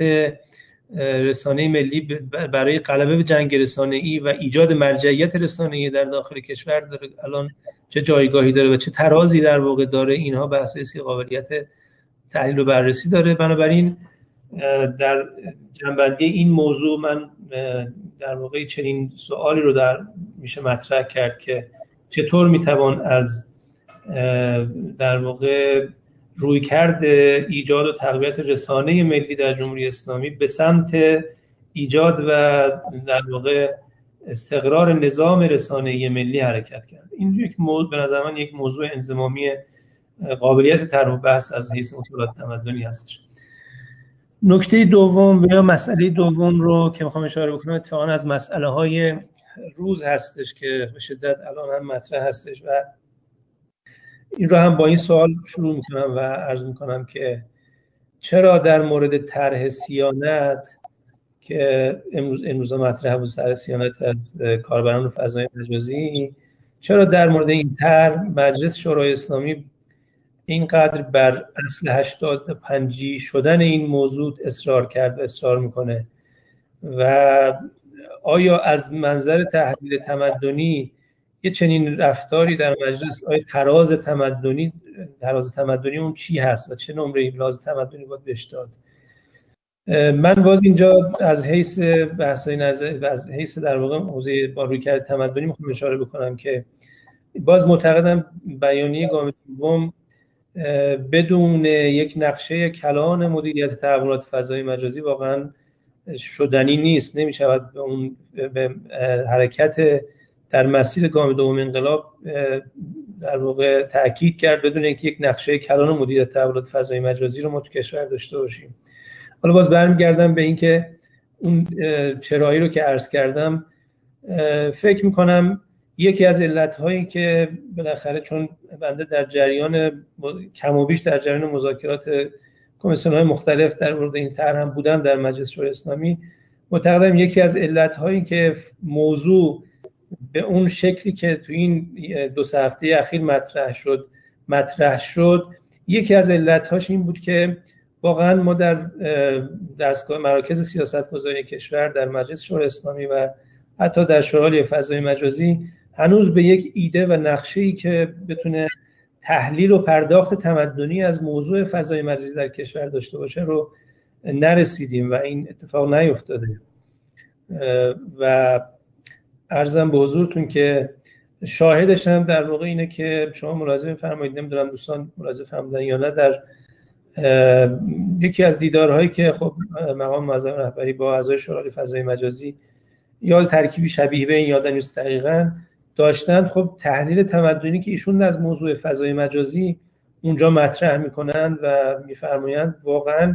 رسانه ملی برای غلبه به جنگ رسانه‌ای و ایجاد مرجعیت رسانه‌ای در داخل کشور داره، الان چه جایگاهی داره و چه ترازی در واقع داره. اینها بحثی است که قابلیت تحلیل و بررسی داره. بنابراین در جنبندی این موضوع من در واقع چنین سوالی رو در میشه مطرح کرد که چطور میتوان از در واقع رویکرد ایجاد و تقویت رسانه ملی در جمهوری اسلامی به سمت ایجاد و در واقع استقرار نظام رسانه‌ای ملی حرکت کرد. این یک موضوع به نظر من یک موضوع انضمامی قابلیت طرح و بحث از حیث مطالعات تمدنی هستش. نکته دوم یا مسئله دوم رو که میخوام اشاره بکنم اتفاقا از مسئله های روز هستش که به شدت الان هم مطرح هستش و این رو هم با این سوال شروع میکنم و عرض میکنم که چرا در مورد طرح صیانت که امروز امروز مطرح بود، طرح صیانت از کاربران فضای مجازی، چرا در مورد این طرح مجلس شورای اسلامی اینقدر بر اصل هشتاد و پنج شدن این موضوع اصرار کرد و اصرار میکنه و آیا از منظر تحلیل تمدنی یه چنین رفتاری در مجلس، آیا تراز تمدنی تراز تمدنی اون چی هست و چه نمره ابراز تمدنی باید بهش داد؟ من باز اینجا از حیث بحثای نظر از حیث در واقع حوزه با رویکرد تمدنی میخوام اشاره بکنم که باز معتقدم بیانیه گام دوم بدون یک نقشه کلان مدیریت تحولات فضای مجازی واقعا شدنی نیست. نمیشود به اون به حرکت در مسیر گام دوم انقلاب در واقع تاکید کرد بدون اینکه یک نقشه کلان مدیریت تحولات فضای مجازی رو ما تو کشور داشته باشیم. حالا باز برمیگردم به اینکه اون چرایی رو که عرض کردم، فکر میکنم یکی از علت‌هایی که بالاخره چون بنده در جریان کم و بیش در جریان مذاکرات کمیسیون‌های مختلف در مورد این طرح هم بودم در مجلس شورای اسلامی، معتقدم یکی از علت‌هایی که موضوع به اون شکلی که تو این دو سه هفته اخیر مطرح شد مطرح شد یکی از علت‌هاش این بود که واقعا ما در دستگاه مراکز سیاست‌گذاری کشور در مجلس شورای اسلامی و حتی در شورای فضای مجازی هنوز به یک ایده و نقشه‌ای که بتونه تحلیل و پرداخت تمدنی از موضوع فضای مجازی در کشور داشته باشه رو نرسیدیم و این اتفاق نیفتاده. و عرضم به حضورتون که شاهدش هم در واقع اینه که شما ملاحظه بفرمایید، نمیدونم دوستان ملاحظه فرمودن یا نه، در یکی از دیدارهایی که خب مقام معظم رهبری با اعضای شورای فضای مجازی یا ترکیبی شبیه به این یا نیست دقیقاً داشتن، خب تحلیل تمدنی که ایشون از موضوع فضای مجازی اونجا مطرح میکنن و میفرمایند واقعاً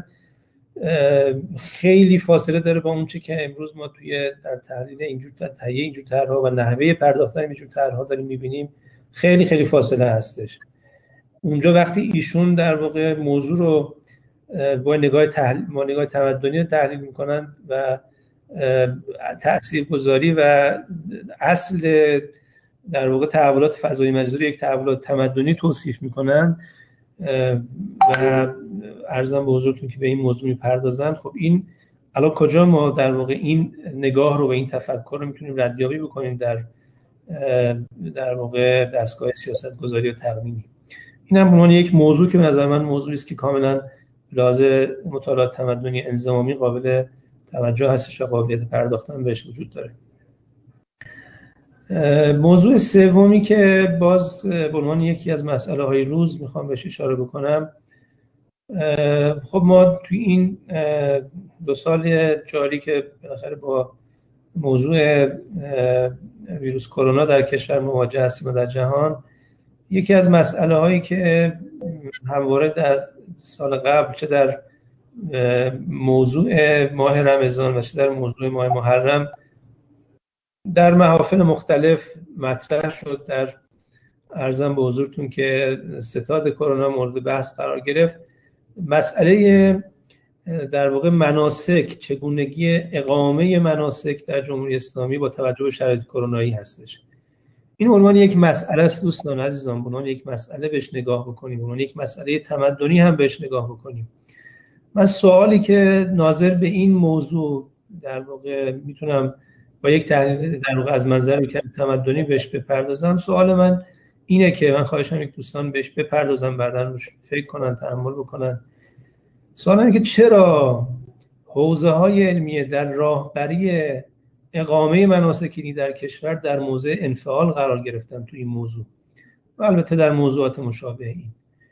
خیلی فاصله داره با اون چه که امروز ما توی در تحلیل اینجور تهیه اینجور طرح‌ها و نحوه پرداختن اینجور طرح‌ها داریم میبینیم. خیلی خیلی فاصله هستش. اونجا وقتی ایشون در واقع موضوع رو با نگاه تحلیل با نگاه تمدنی تحلیل میکنن و تاثیرگذاری و اصل در واقع تحولات فضای مجازی رو یک تحولات تمدنی توصیف میکنن و عرضم به حضورتون که به این موضوع میپردازن، خب این الان کجا ما در واقع این نگاه رو و این تفکر رو میتونیم ردیابی بکنیم در در واقع دستگاه سیاست گذاری و تقنینی؟ این هم عنوان یک موضوع که به نظر من موضوعی است که کاملا لازم مطالعات تمدنی انضمامی قابل توجه هستش و قابلیت پرداختن بهش وجود داره. موضوع سومی که باز به عنوان یکی از مسئله های روز میخوام بهش اشاره بکنم خب ما توی این دو سال جاری که بالاخره با موضوع ویروس کرونا در کشور مواجه هستیم و در جهان، یکی از مسئله هایی که همواره در سال قبل چه در موضوع ماه رمضان و چه در موضوع ماه محرم در محافل مختلف مطرح شد، در عرضم به حضورتون که ستاد کرونا مورد بحث قرار گرفت، مسئله در واقع مناسک، چگونگی اقامه مناسک در جمهوری اسلامی با توجه به شرایط کرونایی هستش. این عنوان یک مسئله است دوستان عزیزان، عنوان یک مسئله بهش نگاه بکنیم، عنوان یک مسئله تمدنی هم بهش نگاه بکنیم. من سوالی که ناظر به این موضوع در واقع میتونم با یک تحلیل در واقع از منظر تمدنی بهش بپردازم، سوال من اینه که من خواهشم یک دوستان بهش بپردازم، بعداً روش فکر کنن، تأمل بکنن. سوال اینه که چرا حوزه های علمیه در راهبری اقامه مناسک دینی در کشور در موضع انفعال قرار گرفتن تو این موضوع و البته در موضوعات مشابه این.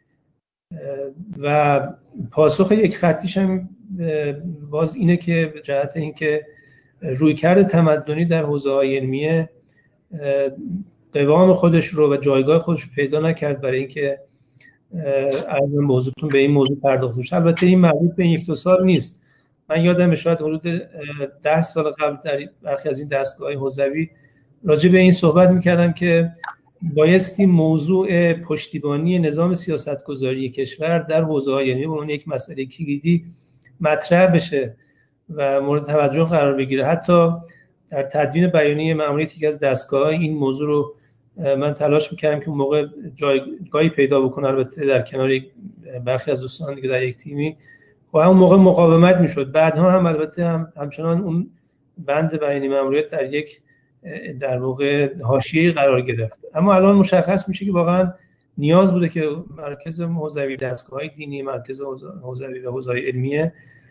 و پاسخ یک خطیش هم باز اینه که به جهت اینکه رویکرد تمدنی در حوزه های علمیه قوام خودش رو و جایگاه خودش رو پیدا نکرد برای اینکه عرض موضوعتون به این موضوع پرداخته بشه. البته این مربوط به یک دو سال نیست. من یادم شاید حدود ده سال قبل در برخی از این دستگاه‌های حوزوی راجع به این صحبت می‌کردم که بایستی موضوع پشتیبانی نظام سیاستگذاری کشور در حوزه‌های علمی به عنوان یک مسئله کلیدی مطرح بشه و مورد توجه قرار بگیره. حتی در تدوین بیانیه مأموریت یک از دستگاه‌ها این موضوع رو من تلاش می‌کردم که اون موقع جایگاهی پیدا بکنه، البته در کنار برخی از دوستان دیگه در یک تیمی، و همون موقع مقاومت میشد. بعدها هم البته هم همچنان اون بند بیانیه مأموریت در یک در واقع حاشیه‌ای قرار گرفت. اما الان مشخص میشه که واقعا نیاز بوده که مرکز حوزوی، دستگاه‌های دینی، مرکز حوزوی و حوزه‌های علمیه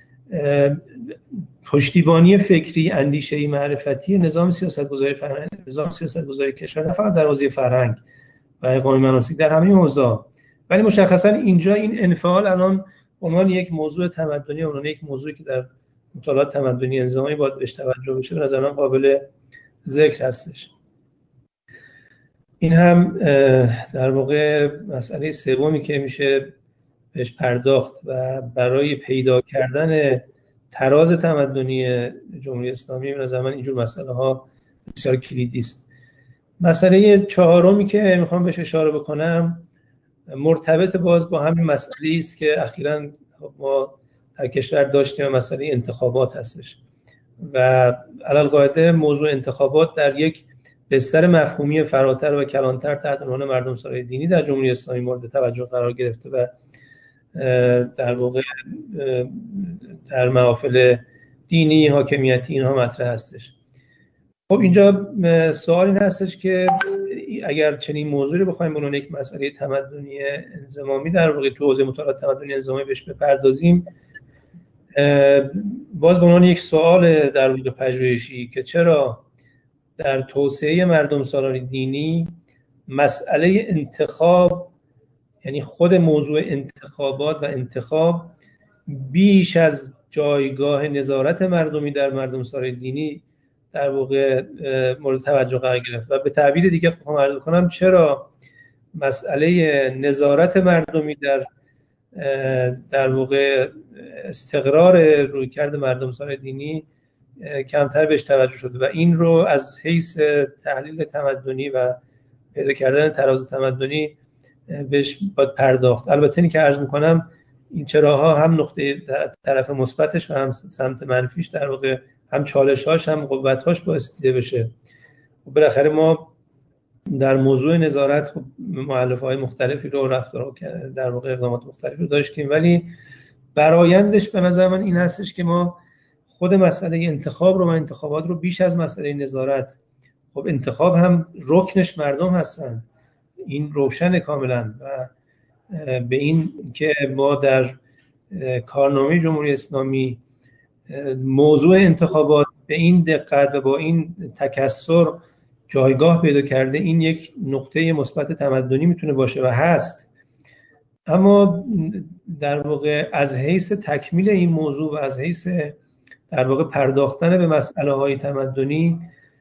پشتیبانی فکری، اندیشه‌ای، معرفتی نظام سیاستگذاری فرهنگ، نظام سیاستگذاری کشور، نه فقط در حوزه فرهنگ و اقامه مناسک، در همه حوزه‌ها. ولی مشخصا اینجا این انفعال الان عنوان یک موضوع تمدنی، عنوان یک موضوعی که در مطالعات تمدنی انظامی باید بهش توجه بشه، به نظر من قابل ذکر هستش. این هم در واقع مسئله سومی که میشه بهش پرداخت و برای پیدا کردن تراز تمدنی جمهوری اسلامی به نظر من اینجور مسئله ها بسیار کلیدی است. مسئله چهارمی که میخوام بهش اشاره بکنم مرتبط باز با همین مسئله است که اخیراً ما در کشور داشتیم، مسئله انتخابات هستش و علاوه قاعده موضوع انتخابات در یک بستر مفهومی فراتر و کلانتر تحت عنوان مردم سالاری دینی در جمهوری اسلامی مورد توجه قرار گرفته و در واقع در محافل دینی، حاکمیتی اینها مطرح هستش. خب اینجا سوال این هستش که اگر چنین موضوعی رو بخوایم به عنوان یک مسئله تمدنی انضمامی در واقع تو حوزه مطالعات تمدنی انضمامی بهش بپردازیم، باز به عنوان یک سوال در واقع پژوهشی که چرا در توسعه مردم سالاری دینی مسئله انتخاب، یعنی خود موضوع انتخابات و انتخاب، بیش از جایگاه نظارت مردمی در مردم سالاری دینی در واقع مورد توجه قرار گرفت. و به تعبیر دیگه بخوام عرض کنم چرا مسئله نظارت مردمی در در واقع استقرار رویکرد مردم سالاری دینی کمتر بهش توجه شده و این رو از حیث تحلیل تمدنی و پیدا کردن تراز تمدنی بهش باید پرداخت. البته این که عرض میکنم این چراها هم نقطه طرف مثبتش و هم سمت منفیش در واقع، هم چالش‌هاش هم قوت‌هاش باعث دیده بشه. و بالاخره ما در موضوع نظارت خب مؤلفه‌های مختلفی رو رفتار در واقع اقدامات مختلفی رو داشتیم، ولی برآیندش به نظر من این هستش که ما خود مسئله انتخاب رو و انتخابات رو بیش از مسئله نظارت، خب انتخاب هم رکنش مردم هستن، این روشن کاملا، و به این که ما در کارنامه جمهوری اسلامی موضوع انتخابات به این دقت و با این تکثر جایگاه پیدا کرده، این یک نقطه مثبت تمدنی میتونه باشه و هست. اما در واقع از حیث تکمیل این موضوع و از حیث در واقع پرداختن به مسئله های تمدنی،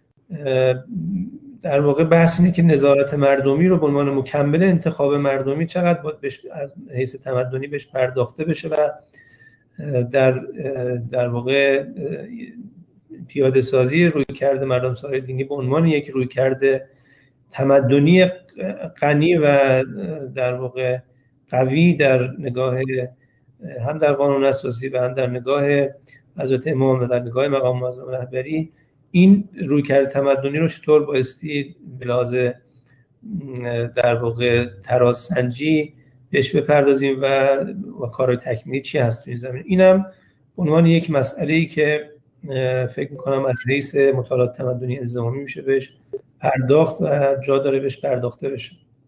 در واقع بحث اینه که نظارت مردمی رو به عنوان مکمل انتخاب مردمی چقدر باید بهش از حیث تمدنی بهش پرداخته بشه و در در واقع پیاده سازی رویکرد مردم سالار دینی به عنوان یک رویکرد تمدنی غنی و در واقع قوی در نگاه هم در قانون اساسی و هم در نگاه حضرت امام و در نگاه مقام معظم رهبری، این رویکرد تمدنی رو چطور بایستی به لحاظ در واقع ترازسنجی بهش بپردازیم و, و کارهای تکمیلی چی هست توی زمین. اینم عنوان یک مسئله‌ای که فکر می‌کنم از حیث مطالعات تمدنی انضمامی میشه بهش پرداخت و جا داره بهش پرداخته بشه.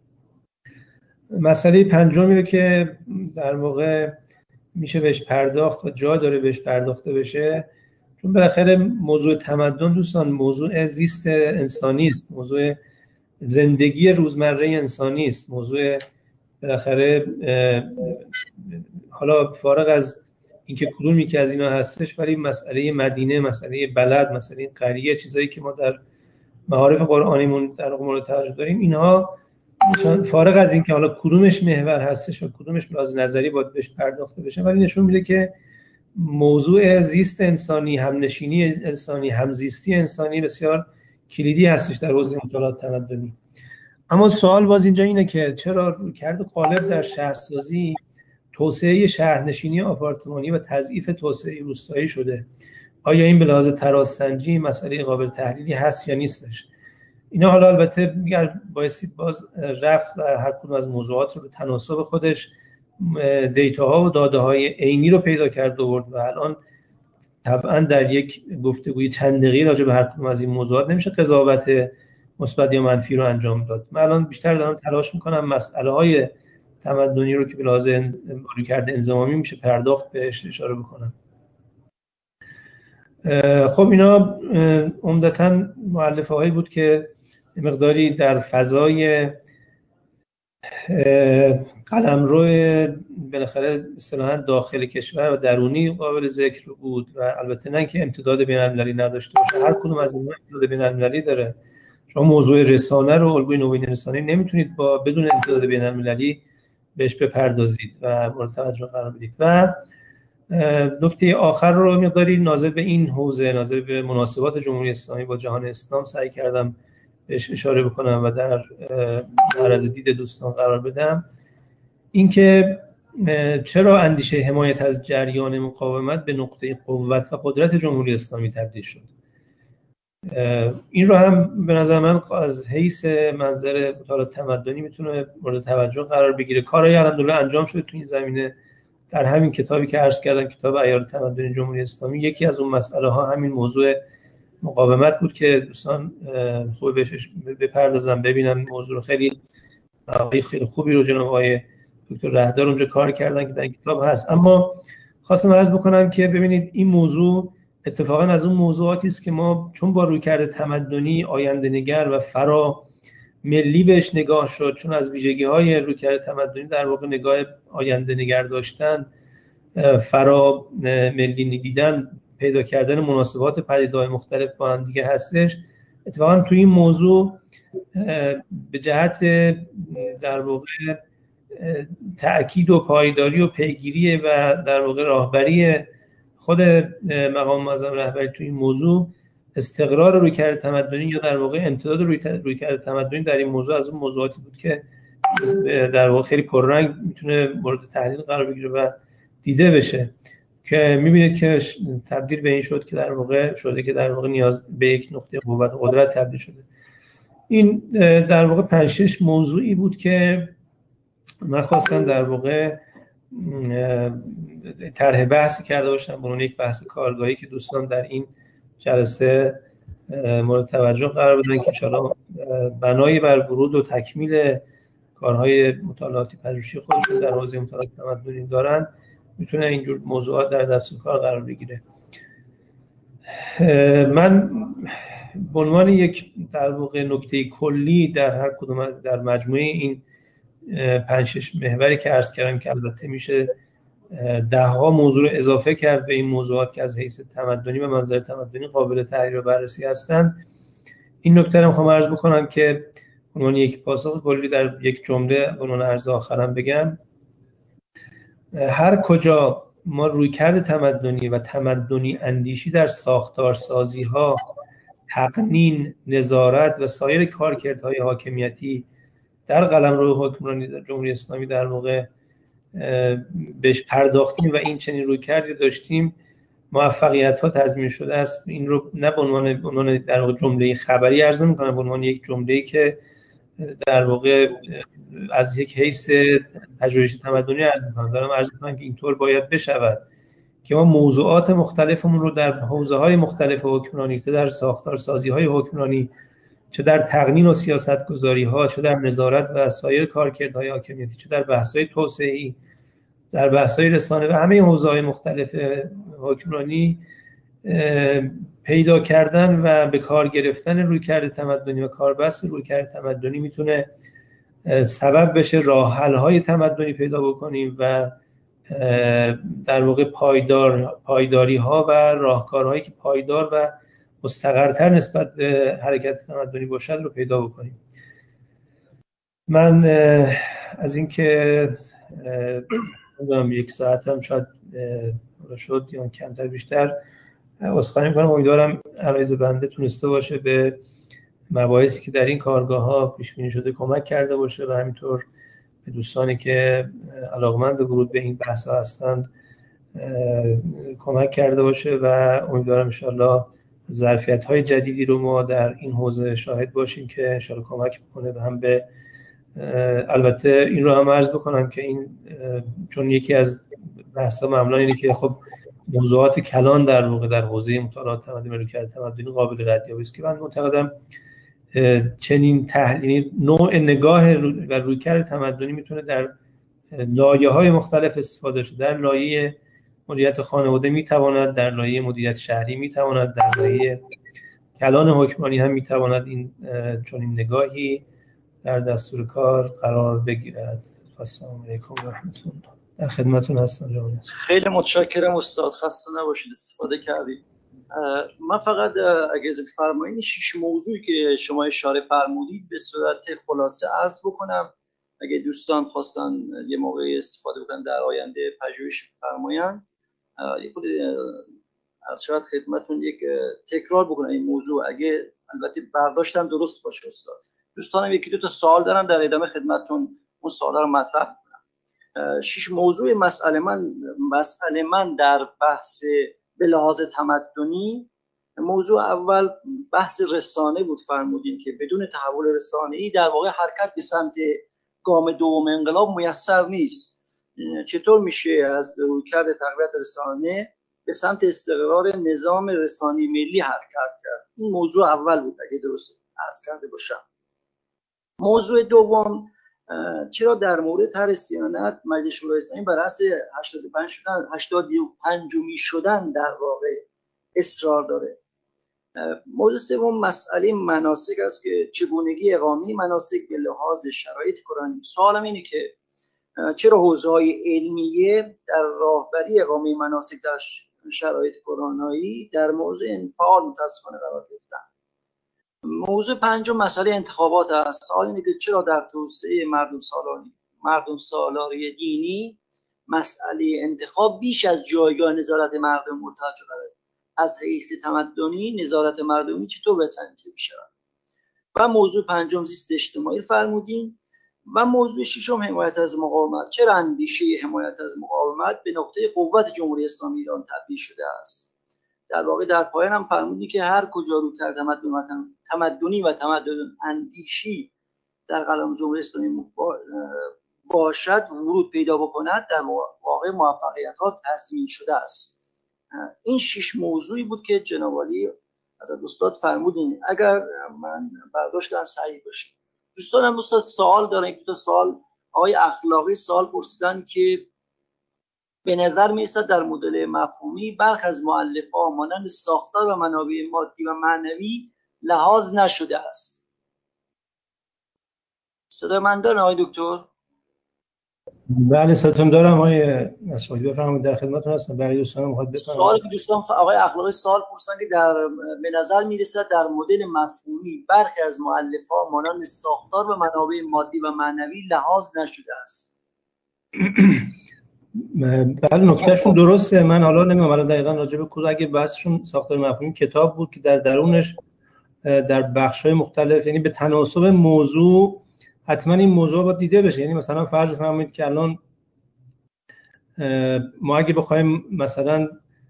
مسئله پنجمی رو که در واقع میشه بهش پرداخت و جا داره بهش پرداخته بشه، چون بالاخره موضوع تمدن دوستان موضوع زیست انسانی است، موضوع زندگی روزمره انسانی است، موضوع بالاخره حالا فارغ از اینکه کدومی که از اینا هستش، ولی مسئله مدینه، مسئله بلد، مسئله قریه، چیزایی که ما در معارف قرآنیمون در مورد توجه داریم، اینها فارغ از اینکه حالا کدومش محور هستش و کدومش لحاظ نظری باید بهش پرداخته بشه، ولی نشون میده که موضوع زیست انسانی، همنشینی انسانی، همزیستی انسانی بسیار کلیدی هستش در حوزه مطالعات تمدنی. اما سوال باز اینجا اینه که چرا رویکرد غالب در شهرسازی توسعه شهرنشینی آپارتمانی و تضعیف توسعه روستایی شده؟ آیا این به لحاظ ترازسنجی مسئله قابل تحلیلی هست یا نیستش؟ اینا حالا البته میگم بایستی باز رفت و هر کدوم از موضوعات رو به تناسب خودش دیتاها و داده های عینی رو پیدا کرد و برد و الان طبعا در یک گفتگوی چند دقیقه‌ای راجع به هر کدوم از این موضوعات نمیشه قضاوت مثبت یا منفی رو انجام داد. من الان بیشتر دارم تلاش میکنم مسئله های تمدنی رو که به لحاظ رویکرد انضمامی میشه پرداخت بهش اشاره بکنم. خب اینا عمدتاً مؤلفه هایی بود که مقداری در فضای قلمرو بالاخره اصطلاحاً داخل کشور و درونی قابل ذکر بود و البته نه که امتداد بین‌المللی نداشته باشه، هر کدوم از اینها امتداد بین‌المللی داره. شما موضوع رسانه رو، الگوی نوین رسانه نمیتونید با بدون امتداد بین‌المللی بهش بپردازید و مورد توجه قرار بدید. و نکته آخر رو مقداری ناظر به این حوزه، ناظر به مناسبات جمهوری اسلامی با جهان اسلام سعی کردم بهش اشاره بکنم و در معرض دید دوستان قرار بدم. اینکه چرا اندیشه حمایت از جریان مقاومت به نقطه قوت و قدرت جمهوری اسلامی تبدیل شد. این رو هم به نظر من از حیث منظر مطالعات تمدنی میتونه مورد توجه قرار بگیره. کارهای الحمدلله انجام شده تو این زمینه. در همین کتابی که عرض کردم، کتاب عیار تمدن جمهوری اسلامی، یکی از اون مسئله ها همین موضوع مقاومت بود که دوستان خوب بهش بپردازن، ببینن موضوع رو. خیلی خیلی خوبی رو جناب آقای دکتر رهدار اونجا کار کردن که در کتاب هست. اما خواستم عرض بکنم که ببینید این موضوع اتفاقا از اون موضوعاتی است که ما چون با رویکرد تمدنی آینده نگر و فرا ملی بهش نگاه شد، چون از ویژگی‌های رویکرد تمدنی در واقع نگاه آینده نگر داشتن، فرا ملی دیدن، پیدا کردن مناسبات پدیده‌های مختلف با هم دیگه هستش. اتفاقا تو این موضوع به جهت در واقع تأکید و پایداری و پیگیری و در واقع راهبری خود مقام معظم رهبری تو این موضوع، استقرار رویکرد تمدنی یا در واقع امتداد رویکرد تمدنی در این موضوع از اون موضوعاتی بود که در واقع خیلی پررنگ میتونه مورد تحلیل قرار بگیره و دیده بشه، که میبینید که تبدیل به این شد که در واقع شده که در واقع نیاز به یک نقطه قوت و قدرت تبدیل شده. این در واقع پنج شش موضوعی بود که من خواستم در واقع طرح بحثی کرده باشم، به عنوان یک بحث کارگاهی که دوستان در این جلسه مورد توجه قرار بدن که انشاءالله بنایی بر ورود و تکمیل کارهای مطالعاتی پژوهشی خودشون در حوزه مطالعات تمدنی دارن میتونه اینجور موضوعات در دست و کار قرار بگیره. من به عنوان یک در واقع نکته کلی در هر کدوم از در مجموعه این پنج شش محوری که عرض کردم که البته میشه ده ها موضوع رو اضافه کرد به این موضوعات که از حیث تمدنی و منظر تمدنی قابل تحلیل و بررسی هستند. این نکته رو میخوام عرض بکنم که عنوان یک پاسخ کلی در یک جمله عنوان عرض آخرم بگم. هر کجا ما رویکرد تمدنی و تمدنی اندیشی در ساختارسازی ها، تقنین، نظارت و سایر کارکردهای حاکمیتی در قلمرو حکمرانی در جمهوری اسلامی در واقع بهش پرداختیم و این چنین رویکردی داشتیم، موفقیت ها تضمین شده است. این رو نه به عنوان عنوان در واقع جمله خبری عرض نمی‌کنم، به عنوان یک جمله‌ای که در واقع از یک حیث پژوهش تمدنی عرض می‌کنم. دارم عرض می‌کنم که اینطور باید بشود که ما موضوعات مختلفمون رو در حوزه‌های مختلف حکمرانی، چه در ساختارسازی‌های حکمرانی، چه در تقنین و سیاست‌گذاری‌ها، چه در نظارت و سایر کارکردهای حاکمیتی، چه در بحث‌های توسعه‌ای، در بحث‌های رسانه و همه حوزه‌های مختلف حکمرانی پیدا کردن و به کار گرفتن رویکرد تمدنی و کاربست رویکرد تمدنی میتونه سبب بشه راه حل‌های تمدنی پیدا بکنیم و در واقع پایدار پایداری‌ها و راهکارهایی که پایدار و مستقرتر نسبت به حرکت تمدنی باشد رو پیدا بکنیم. من از اینکه نمیدونم یک ساعت هم شاید شد یا کمتر بیشتر عذرخواهی می‌کنم. امیدوارم عرایض بنده تونسته باشه به مباحثی که در این کارگاه‌ها پیش بینی شده کمک کرده باشه و همینطور به دوستانی که علاقمند ورود به این بحث‌ها هستند کمک کرده باشه و امیدوارم ان شاءالله ظرفیت‌های جدیدی رو ما در این حوزه شاهد باشیم که ان شاءالله کمک بکنه و هم به البته این رو هم عرض بکنم که این چون یکی از بحث‌ها معمولا اینه که خب موضوعات کلان در واقع در حوزه مطالعات تمدنی و رویکرد تمدنی قابل ردیابی است که من معتقدم چنین تحلیل نوع نگاه و رویکرد تمدنی میتونه در لایه‌های مختلف استفاده شه. در لایه مدیریت خانواده میتواند، در لایه مدیریت شهری میتواند، در لایه کلان حکمرانی هم میتواند این چنین نگاهی در دستور کار قرار بگیرد. السلام علیکم و رحمت الله. در خدمتتون هستم جناب. خیلی متشکرم استاد، خسته نباشید، استفاده کردید. من فقط اگه اجازه بفرمایید شش موضوعی که شما اشاره فرمودید به صورت خلاصه عرض بکنم. اگه دوستان خواستن یه موقعی استفاده بکنن در آینده پژوهش بفرمایند. یه خود از شاید خدمتتون یک تکرار بکنم این موضوع، اگه البته برداشتم درست باشه استاد. دوستانم یکی دو تا سوال دارن، در ادامه خدمتتون اون سوالا رو مطرح می‌کنم. شش موضوع مسئله من مسئله من در بحث به لحاظ تمدنی، موضوع اول بحث رسانه بود. فرمودین که بدون تحول رسانه‌ای در واقع حرکت به سمت گام دوم انقلاب میسر نیست. چطور میشه از رویکرد تقویت رسانه به سمت استقرار نظام رسانه‌ای ملی حرکت کرد؟ این موضوع اول بود اگه درست عرض کرده باشم. موضوع دوم، چرا در مورد طرح صیانت مجلس شورای اسلامی بر اساس هشتاد و پنج شدن هشتاد و پنج می شدن در واقع اصرار داره؟ موضوع سوم مسئله مناسک است که چگونگی اقامه مناسک به لحاظ شرایط کرونا. سوالم اینه که چرا حوزه‌های علمیه در راهبری اقامه مناسک در شرایط کرونایی در موضوع انفعال متاسفانه قرار گرفتن؟ موضوع پنجم مسئله انتخابات است. سوال اینه که چرا در توسعه مردم سالاری مردم سالاری دینی مسئله انتخاب بیش از جایگاه نظارت مردم مرتجع دارد؟ از حیث تمدنی نظارت مردمی چطور بسنجیده می‌شود؟ و موضوع پنجم زیست اجتماعی فرمودین. و موضوع ششم حمایت از مقاومت. چرا اندیشه حمایت از مقاومت به نقطه قوت جمهوری اسلامی ایران تبدیل شده است؟ در واقع در پایان هم فرمودین که هر کجا رویکرد تمدنی و تمدن اندیشی در قلم جمهوری اسلامی باشد ورود پیدا بکند در واقع موفقیت ها تضمین شده است. این شش موضوعی بود که جناب عالی از استاد فرمودین. اگر من برداشتم صحیح باشه، دوستانم استاد سوال دارن. یک دو تا سوال آقای اخلاقی سوال پرسیدن که به نظر می‌رسد در مدل مفهومی برخی از مؤلفه‌ها مانند ساختار و منابع مادی و معنوی لحاظ نشده است. صدای من دارن آقای دکتر؟ بله ستون دارم های مسئولی بفرمایید، در خدمتتون هستم. بقیه دوستان میخواد بفرمایید. سوال که دوستان آقای اخلاقی سوال پرسن که در به نظر میرسه در مدل مفهومی برخی از مؤلفه‌ها مانند ساختار و منابع مادی و معنوی لحاظ نشده است. بله نکتهشون درسته. من حالا نمیدونم الان دقیقاً راجع به کدوم، اگه بحثشون ساختار مفهومی کتاب بود که در درونش در بخش‌های مختلف، یعنی به تناسب موضوع حتما این موضوع باید دیده بشه. یعنی مثلا فرض بفرمایید که الان ما اگه بخوایم مثلا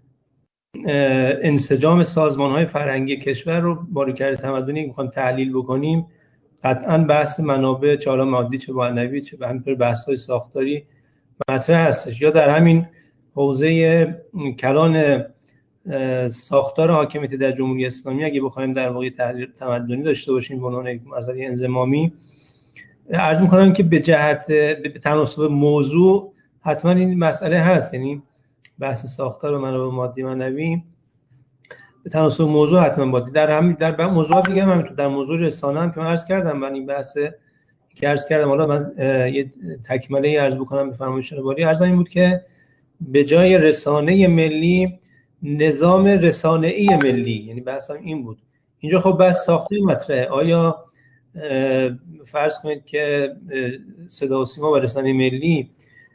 انسجام سازمان‌های فرهنگی کشور رو با رویکرد تمدنی بخوایم تحلیل بکنیم، قطعاً بحث منابع چه مادی چه معنوی چه به همینطور بحث‌های ساختاری مطرح هستش. یا در همین حوزه کلان ساختار حاکمیت در جمهوری اسلامی اگه بخوایم در واقع تحلیل تمدنی داشته باشیم به عنوان یک مسئله انضمامی، عرض می‌کنم که به جهت به تناسب موضوع حتما این مسئله هست. یعنی بحث ساختار و منابع مادی معنوی به تناسب موضوع حتما باید در همین در موضوع دیگه هم همینطور. در موضوع رسانه هم که من عرض کردم، من این بحث که عرض کردم، حالا من یه تکمله عرض بکنم به فرمایش جناب عالی. عرض این بود که به جای رسانه ملی نظام رسانه‌ای ملی، یعنی بحثم این بود. اینجا خب بحث ساختاری مطرحه. آیا فرض کنید که صدا و سیما و رسانه ملی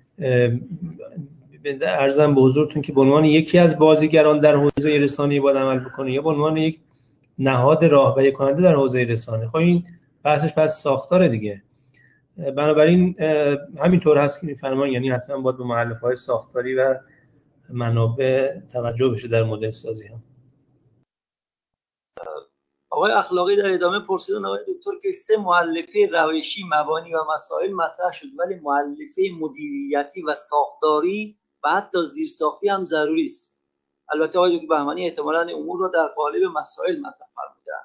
ارزم به حضورتون که به عنوان یکی از بازیگران در حوزه رسانه‌ای باید عمل بکنه یا به عنوان یک نهاد راهبری کننده در حوزه رسانه؟ خب این بحثش بحث ساختاره دیگه. بنابراین همینطور هست که می‌فرمایید، یعنی حتما باید به مؤلفه‌های ساختاری و منابع توجه بشه در مدل سازی هم. آقای اخلاقی در ادامه پرسیدن آقای دکتر که سه مؤلفه روشی، مبانی و مسائل مطرح شد، ولی مؤلفه مدیریتی و ساختاری و حتی زیرساختی هم ضروری است. البته آقای دکتر بهمنی احتمالاً امور را در قالب مسائل مطرح فرمودند.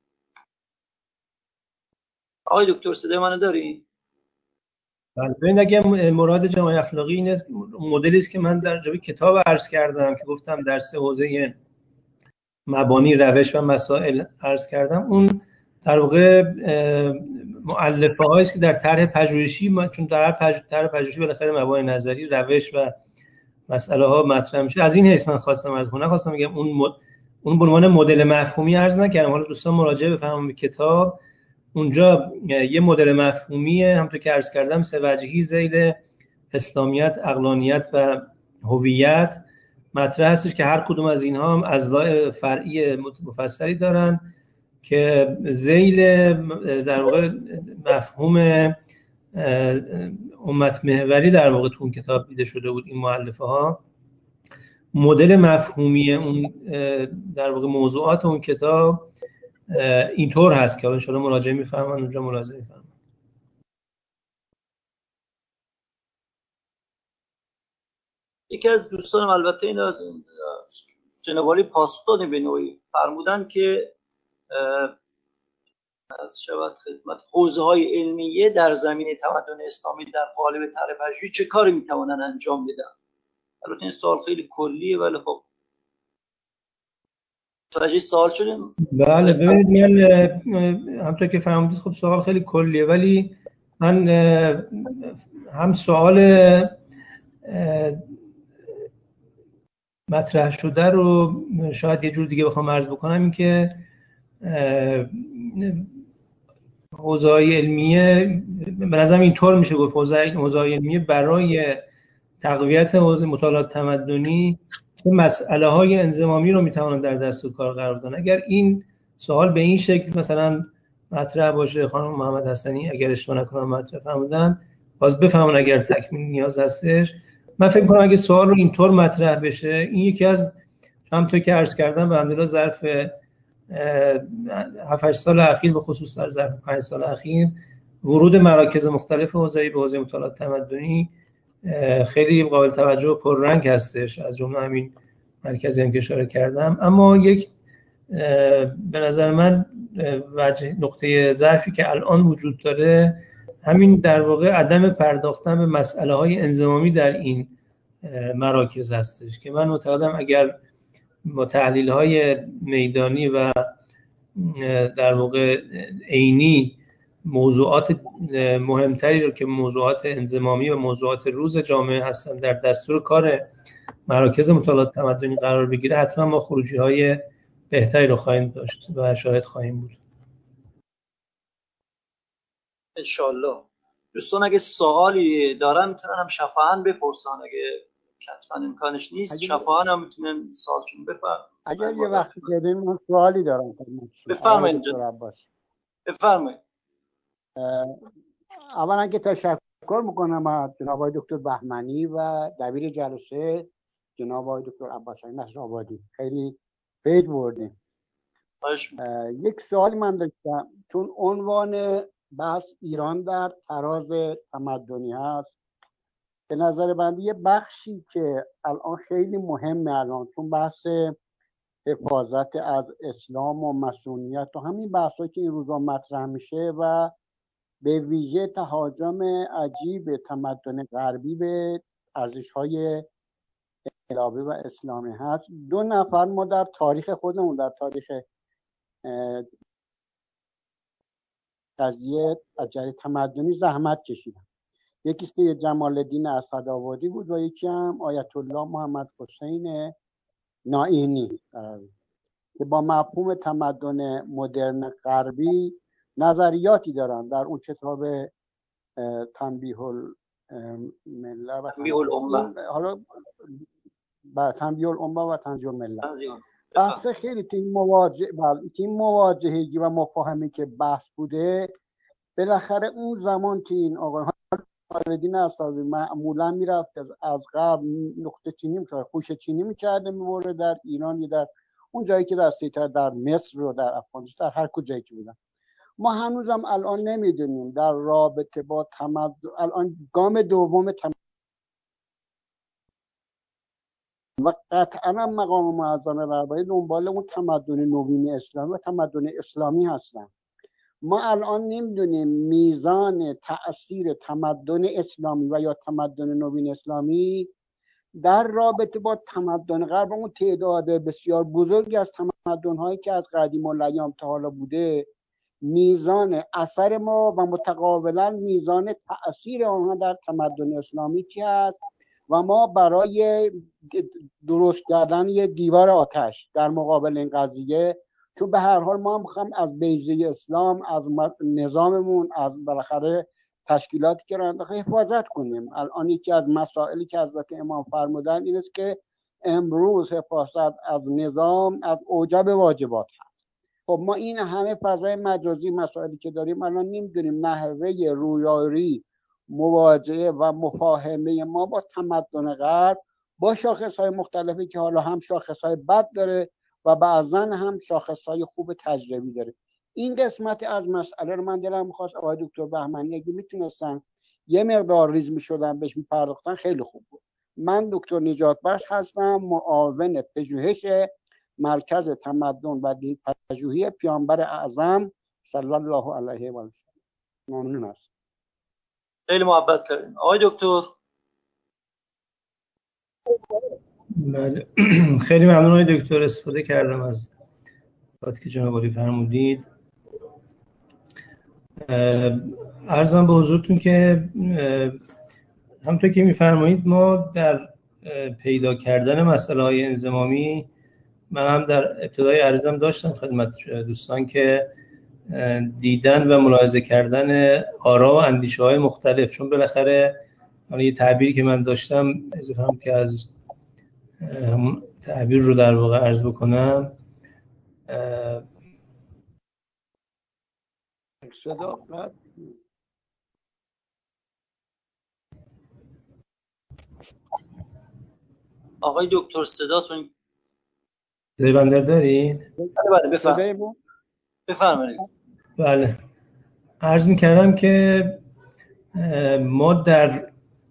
آقای دکتر صدای منو دارین؟ بله. ببینید اگه مراد جناب اخلاقی این است، مدلی است که من در جوی کتاب عرض کردم که گفتم در سه حوزه مبانی، روش و مسائل عرض کردم، اون در واقع مؤلفه هایی است که در طرح پژوهشی، چون در طرح پژوهشی بالاخره مبانی نظری، روش و مسئله ها مطرح میشه. از این حیث من خواستم عرض کنم، نخواستم بگم اون مد... اون به عنوان مدل مفهومی عرض نکردم. حالا دوستان مراجعه بفرمایید به کتاب، اونجا یه مدل مفهومی همونطور که عرض کردم سه وجهی ذیل اسلامیت، عقلانیت و هویت مطرح هستش که هر کدوم از اینها هم اضلاع فرعی مفصلی دارن که ذیل در واقع مفهوم امت محوری در واقع تو اون کتاب دیده شده بود. این مؤلفه ها مدل مفهومی اون در واقع موضوعات اون کتاب اینطور هست که ان شاء الله مراجعه میفهمن اونجا ملاحظه میفهمن. یکی از دوستانم البته اینا جناب عالی پاسخ دادن به نوعی، فرمودن که از شود خدمت حوزه های علمیه در زمینه تمدن اسلامی در قالب طرح پژوهشی چه کاری میتوانن انجام بدن. البته این سوال خیلی کلیه ولی خب توجه سوال شدیم. بله ببینید من همونطور که فهمیدید خب سوال خیلی کلیه، ولی من هم سوال مطرح شده رو شاید یه جور دیگه بخوام عرض بکنم، این که حوزه‌های علمیه به نظرم اینطور میشه گفت حوزه‌های علمیه برای تقویت حوزه مطالعات تمدنی مسئله های انضمامی رو میتوانن در دستور کار قرار بدن. اگر این سوال به این شکل مثلا مطرح باشه، خانم محمد حسنی اگر اشتباه نکنم مطرح فرمودن، باز بفهمون اگر تکمیل نیاز هستش. من فکر می‌کنم اگه سوال رو اینطور مطرح بشه، این یکی از همونطور که عرض کردم به الحمدلله ظرف هفت هشت سال اخیر، به خصوص در ظرف پنج سال اخیر، ورود مراکز مختلف حوزه‌ای به حوزه مطالعات تمدنی خیلی قابل توجه و پررنگ هستش، از جمله همین مرکزی هم که اشاره کردم. اما یک به نظر من وجه نقطه ضعفی که الان وجود داره همین در واقع عدم پرداختن به مسئله های انضمامی در این مراکز هستش که من معتقدم اگر با تحلیل های میدانی و در واقع عینی موضوعات مهمتری رو که موضوعات انضمامی و موضوعات روز جامعه هستن در دستور کار مراکز مطالعات تمدنی قرار بگیره، حتما ما خروجی های بهتری رو خواهیم داشت و شاهد خواهیم بود. انشالله. دوستان اگه سوالی دارن میتونن هم شفاهن بپرسن، اگه کتفا امکانش نیست شفاهن هم میتونن سوالشون بفرمایید. اگر یه وقتی داریم من سوالی دارم بفرمایید دکتر عباس. بفرمایید. اولا که تشکر میکنم از جناب آقای دکتر بهمنی و دبیر جلسه جناب آقای دکتر عباس نصرآبادی، خیلی فیض بردیم. یک سوال من داشتم، چون عنوان بحث ایران در تراز تمدنی هست، به نظر بنده یه بخشی که الان خیلی مهمه الان، چون بحث حفاظت از اسلام و مصونیت و همین بحثایی که این روزا مطرح میشه و به ویژه تهاجم عجیب تمدن غربی به ارزش‌های الهی و اسلامی هست. دو نفر ما در تاریخ خودمون، در تاریخ قضیه اجری تمدنی زحمت کشیدن. یکی سید جمال الدین اسدآبادی بود و یکی هم آیت الله محمد حسین نائینی که با مفهوم تمدن مدرن غربی نظریاتی دارن. در اون کتاب تنبیه الملل و تنبیه الامه حالا با تنبیه الامه و تنزیه الملل بحث خیلی تیم مواجه تیم مواجهگی و مفاهمی که بحث بوده. بالاخره اون زمان که این آقای الدین اسدآبادی معمولا میرفت از غرب نقطه چینی میکرد، خوش چینی میکرده میبره در ایران یا در اون جایی که دستی‌تر در مصر و در افغانستان، در هر کجایی که بودن. ما هنوزم الان نمیدونیم در رابطه با تمدن، الان گام دوم تمدن و قطعا مقام معظم رهبری دنبال اون تمدن نوین اسلامی و تمدن اسلامی هستن. ما الان نمیدونیم میزان تأثیر تمدن اسلامی و یا تمدن نوین اسلامی در رابطه با تمدن غرب، اون تعداد بسیار بزرگی از تمدن‌هایی که از قدیم الایام تا حالا بوده، میزان اثر ما و متقابلا میزان تأثیر آنها در تمدن اسلامی چی هست و ما برای درست کردن یه دیوار آتش در مقابل این قضیه، چون به هر حال ما هم میخوام از بیضه اسلام، از نظاممون، از بالاخره تشکیلاتی که راه حفاظت کنیم. الان یکی از مسائلی که حضرت امام فرمودن این است که امروز حفاظت از نظام از اوجب واجبات هست. خب ما این همه فضای مجازی مسائلی که داریم الان نمیدونیم نحوه رویاری مواجهه و مفاهمه ما با تمدن غرب با شاخصهای مختلفی که حالا هم شاخصهای بد داره و بعضا هم شاخصهای خوب تجربی داره. این قسمت از مسئله رو من دلم می‌خواست آقای دکتر بهمنی اگه میتونستن یه مقدار ریز می‌شدن بهش می‌پرداختن خیلی خوب بود. من دکتر نجات بخش هستم، معاون پژوهش مرکز تمدن و دین پژوهی پیامبر اعظم صلی الله علیه و آله. ممنون هستم. خیلی محبت کردین آقای دکتر. بله خیلی ممنون آقای دکتر، استفاده کردم از وقتی که جناب عالی فرمودید. عرضم به حضورتون که همونطور که می‌فرمایید ما در پیدا کردن مسائل انضمامی، من هم در ابتدای عرضم داشتم خدمت دوستان که دیدن و ملاحظه کردن آرا و اندیشه‌های مختلف، چون بالاخره یه تعبیری که من داشتم اضافه هم که از همون تعبیر رو در واقع عرض بکنم. صدا آقای دکتر صداتون صدای بنده دارید؟ بله بفرمایید. بفرمایید. بله عرض می‌کردم که ما در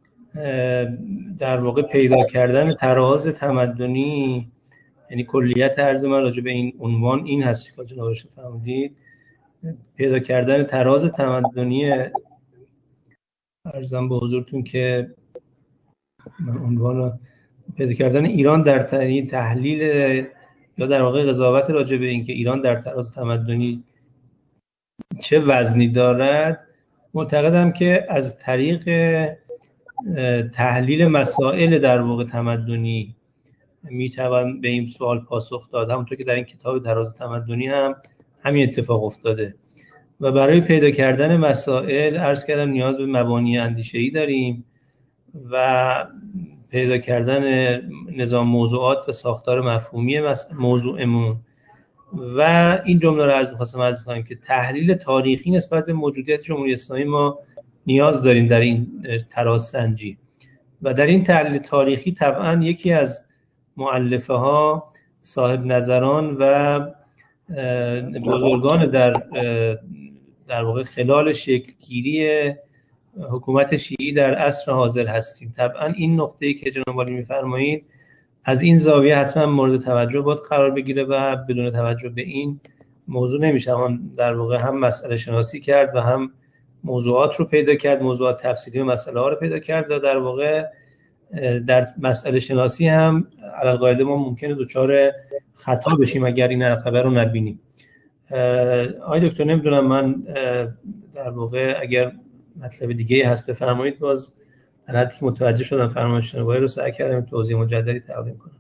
در واقع پیدا کردن تراز تمدنی، یعنی کلیت عرض من راجع به این عنوان این هست که جناب فرمودید، پیدا کردن تراز تمدنی عرضم به حضورتون که من عنوان رو پیدا کردن ایران در تحلیل یا در واقع قضاوت راجع به این که ایران در تراز تمدنی چه وزنی دارد، معتقدم که از طریق تحلیل مسائل در واقع تمدنی میتوان به این سوال پاسخ داد. همونطور که در این کتاب تراز تمدنی هم همین اتفاق افتاده و برای پیدا کردن مسائل عرض کردم نیاز به مبانی اندیشه‌ای داریم و پیدا کردن نظام موضوعات و ساختار مفهومی موضوعمون. و این جمله رو عرض می‌خواستم عرض کنم که تحلیل تاریخی نسبت به موجودیت جمهوری اسلامی ما نیاز داریم در این تراز سنجی. و در این تحلیل تاریخی طبعا یکی از مؤلفه ها صاحب نظران و بزرگان در در واقع خلال شکلگیری حکومت شیعی در عصر حاضر هستیم. طبعا این نقطه‌ای که جناب عالی می‌فرمایید از این زاویه حتما مورد توجه باید قرار بگیره و بدون توجه به این موضوع نمیشه در واقع هم مسئله شناسی کرد و هم موضوعات رو پیدا کرد، موضوعات تفصیلی و مسئله ها رو پیدا کرد و در واقع در مسئله شناسی هم علی قاعده ما ممکنه دچار خطا بشیم اگر این خبر رو نبینیم. آقای دکتر نمیدونم من در واقع اگر مطلب دیگه هست بفرمایید، باز در حدی که متوجه شدم فرمایش شنوایی رو سعی کردم توضیح مجددی تقدیم کنم.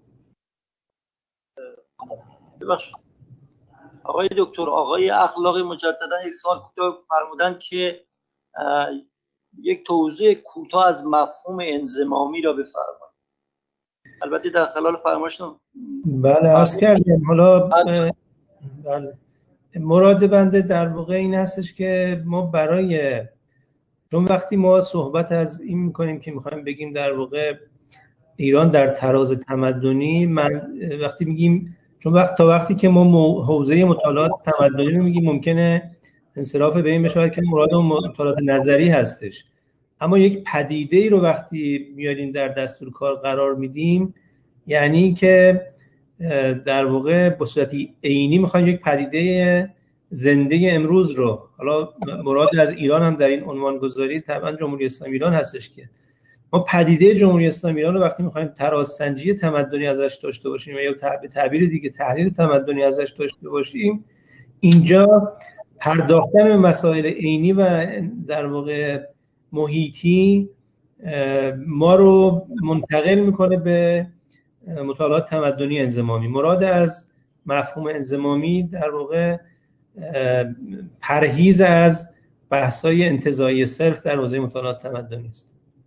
ببخشید آقای دکتر، آقای اخلاقی مجددا یک سوال کوتاه فرمودن که یک توضیح کوتاه از مفهوم انضمامی را بفرمایید. البته در خلال فرمایشتون بله عرض کردیم. حالا بله مراد بنده در واقع این هستش که ما برای چون وقتی ما صحبت از این میکنیم که میخوایم بگیم در واقع ایران در تراز تمدنی، من وقتی میگیم چون وقت تا وقتی که ما حوزه مطالعات تمدنی رو میگیم ممکنه انصراف به این بشه که مراد مطالعات نظری هستش، اما یک پدیده ای رو وقتی میاریم در دستور کار قرار میدیم یعنی که در واقع به صورت عینی میخوایم یک پدیده زنده امروز رو، حالا مراد از ایران هم در این عنوان گذاری طبعا جمهوری اسلامی ایران هستش، که ما پدیده جمهوری اسلامی ایران رو وقتی میخوایم ترازسنجی تمدنی ازش داشته باشیم یا به تعبیر دیگه تحلیل تمدنی ازش داشته باشیم، اینجا پرداختن به مسائل عینی و در واقع محیطی ما رو منتقل میکنه به مطالعات تمدنی انضمامی. مراد از مفهوم انضمامی در واقع پرهیز از بحث‌های انتزاعی صرف در حوزه مطالعات تمدنی است.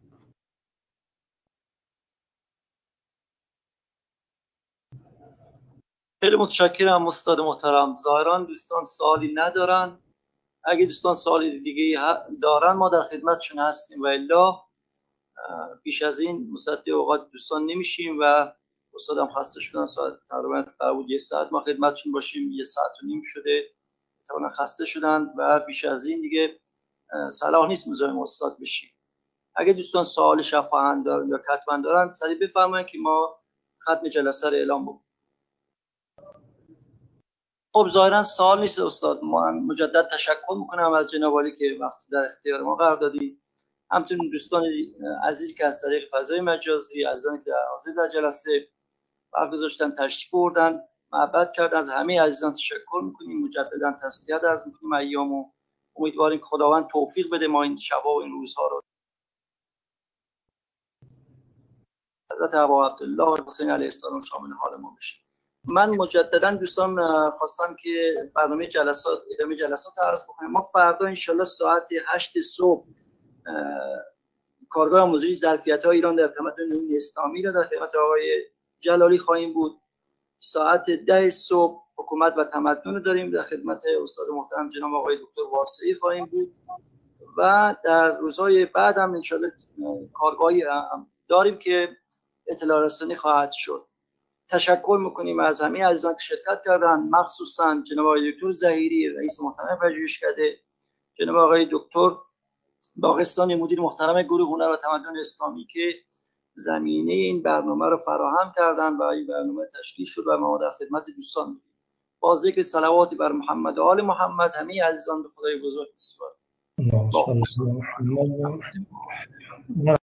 خیلی متشکرم استاد محترم. ظاهرا دوستان سوالی ندارن. اگه دوستان سوالی دیگه دارن ما در خدمتشون هستیم و الا بیش از این مصدق اوقات دوستان نمیشیم و استادم خسته شدن، ساعت تقریبا قرار بود یک ساعت ما خدمتشون باشیم، یک ساعت و نیم شده، احتمالاً خسته شدن و بیش از این دیگه صلاح نیست مزاحم استاد بشیم. اگه دوستان سوال شفاهن دارن یا کتبا دارن سریع بفرمایید که ما ختم جلسه رو اعلام بکنیم. خب ظاهرا سوال نیست استاد. ما مجدد تشکر میکنم از جناب عالی که وقت در اختیار ما قرار دادید. همچنین دوستان عزیزی که از طریق فضای مجازی، عزیزانی که حاضر در جلسه برگزاشتن تشریف بردن، محبت کردن، از همه عزیزان تشکر میکنیم. مجددا تسلیت عرض میکنیم ایامو. امیدواریم که خداوند توفیق بده ما این شبا و این روزها رو حضرت ابا عبدالله و حسین علیه السلام شامل حال ما بشه. من مجددا دوستان خواستم که برنامه جلسات ادامه جلسات عرض بکنم. ما فردا انشالله ساعت هشت صبح کارگاه آموزشی ظرفیت‌های ایران در تمدن نوین اسلامی را در خدمت آقای جلالی خواهیم بود. ساعت ده صبح حکومت و تمدن رو داریم در خدمت استاد محترم جناب آقای دکتر واسعی خواهیم بود و در روزهای بعد هم انشالله کارگاهی داریم که اطلاع رسانی خواهد شد. تشکر میکنیم از همه عزیزان که شرکت کردن، مخصوصا جناب آقای دکتر ظهیری رئیس محترم پژوهشکده، جناب آقای دکتر باغستانی مدیر محترم گروه هنر و تمدن اسلامی که زمینه این برنامه رو فراهم کردن و این برنامه تشکیل شد و ما در خدمت دوستان بودیم. با ذکر صلواتی بر محمد و آل محمد همه عزیزان به خدای بزرگ می‌سپاریم.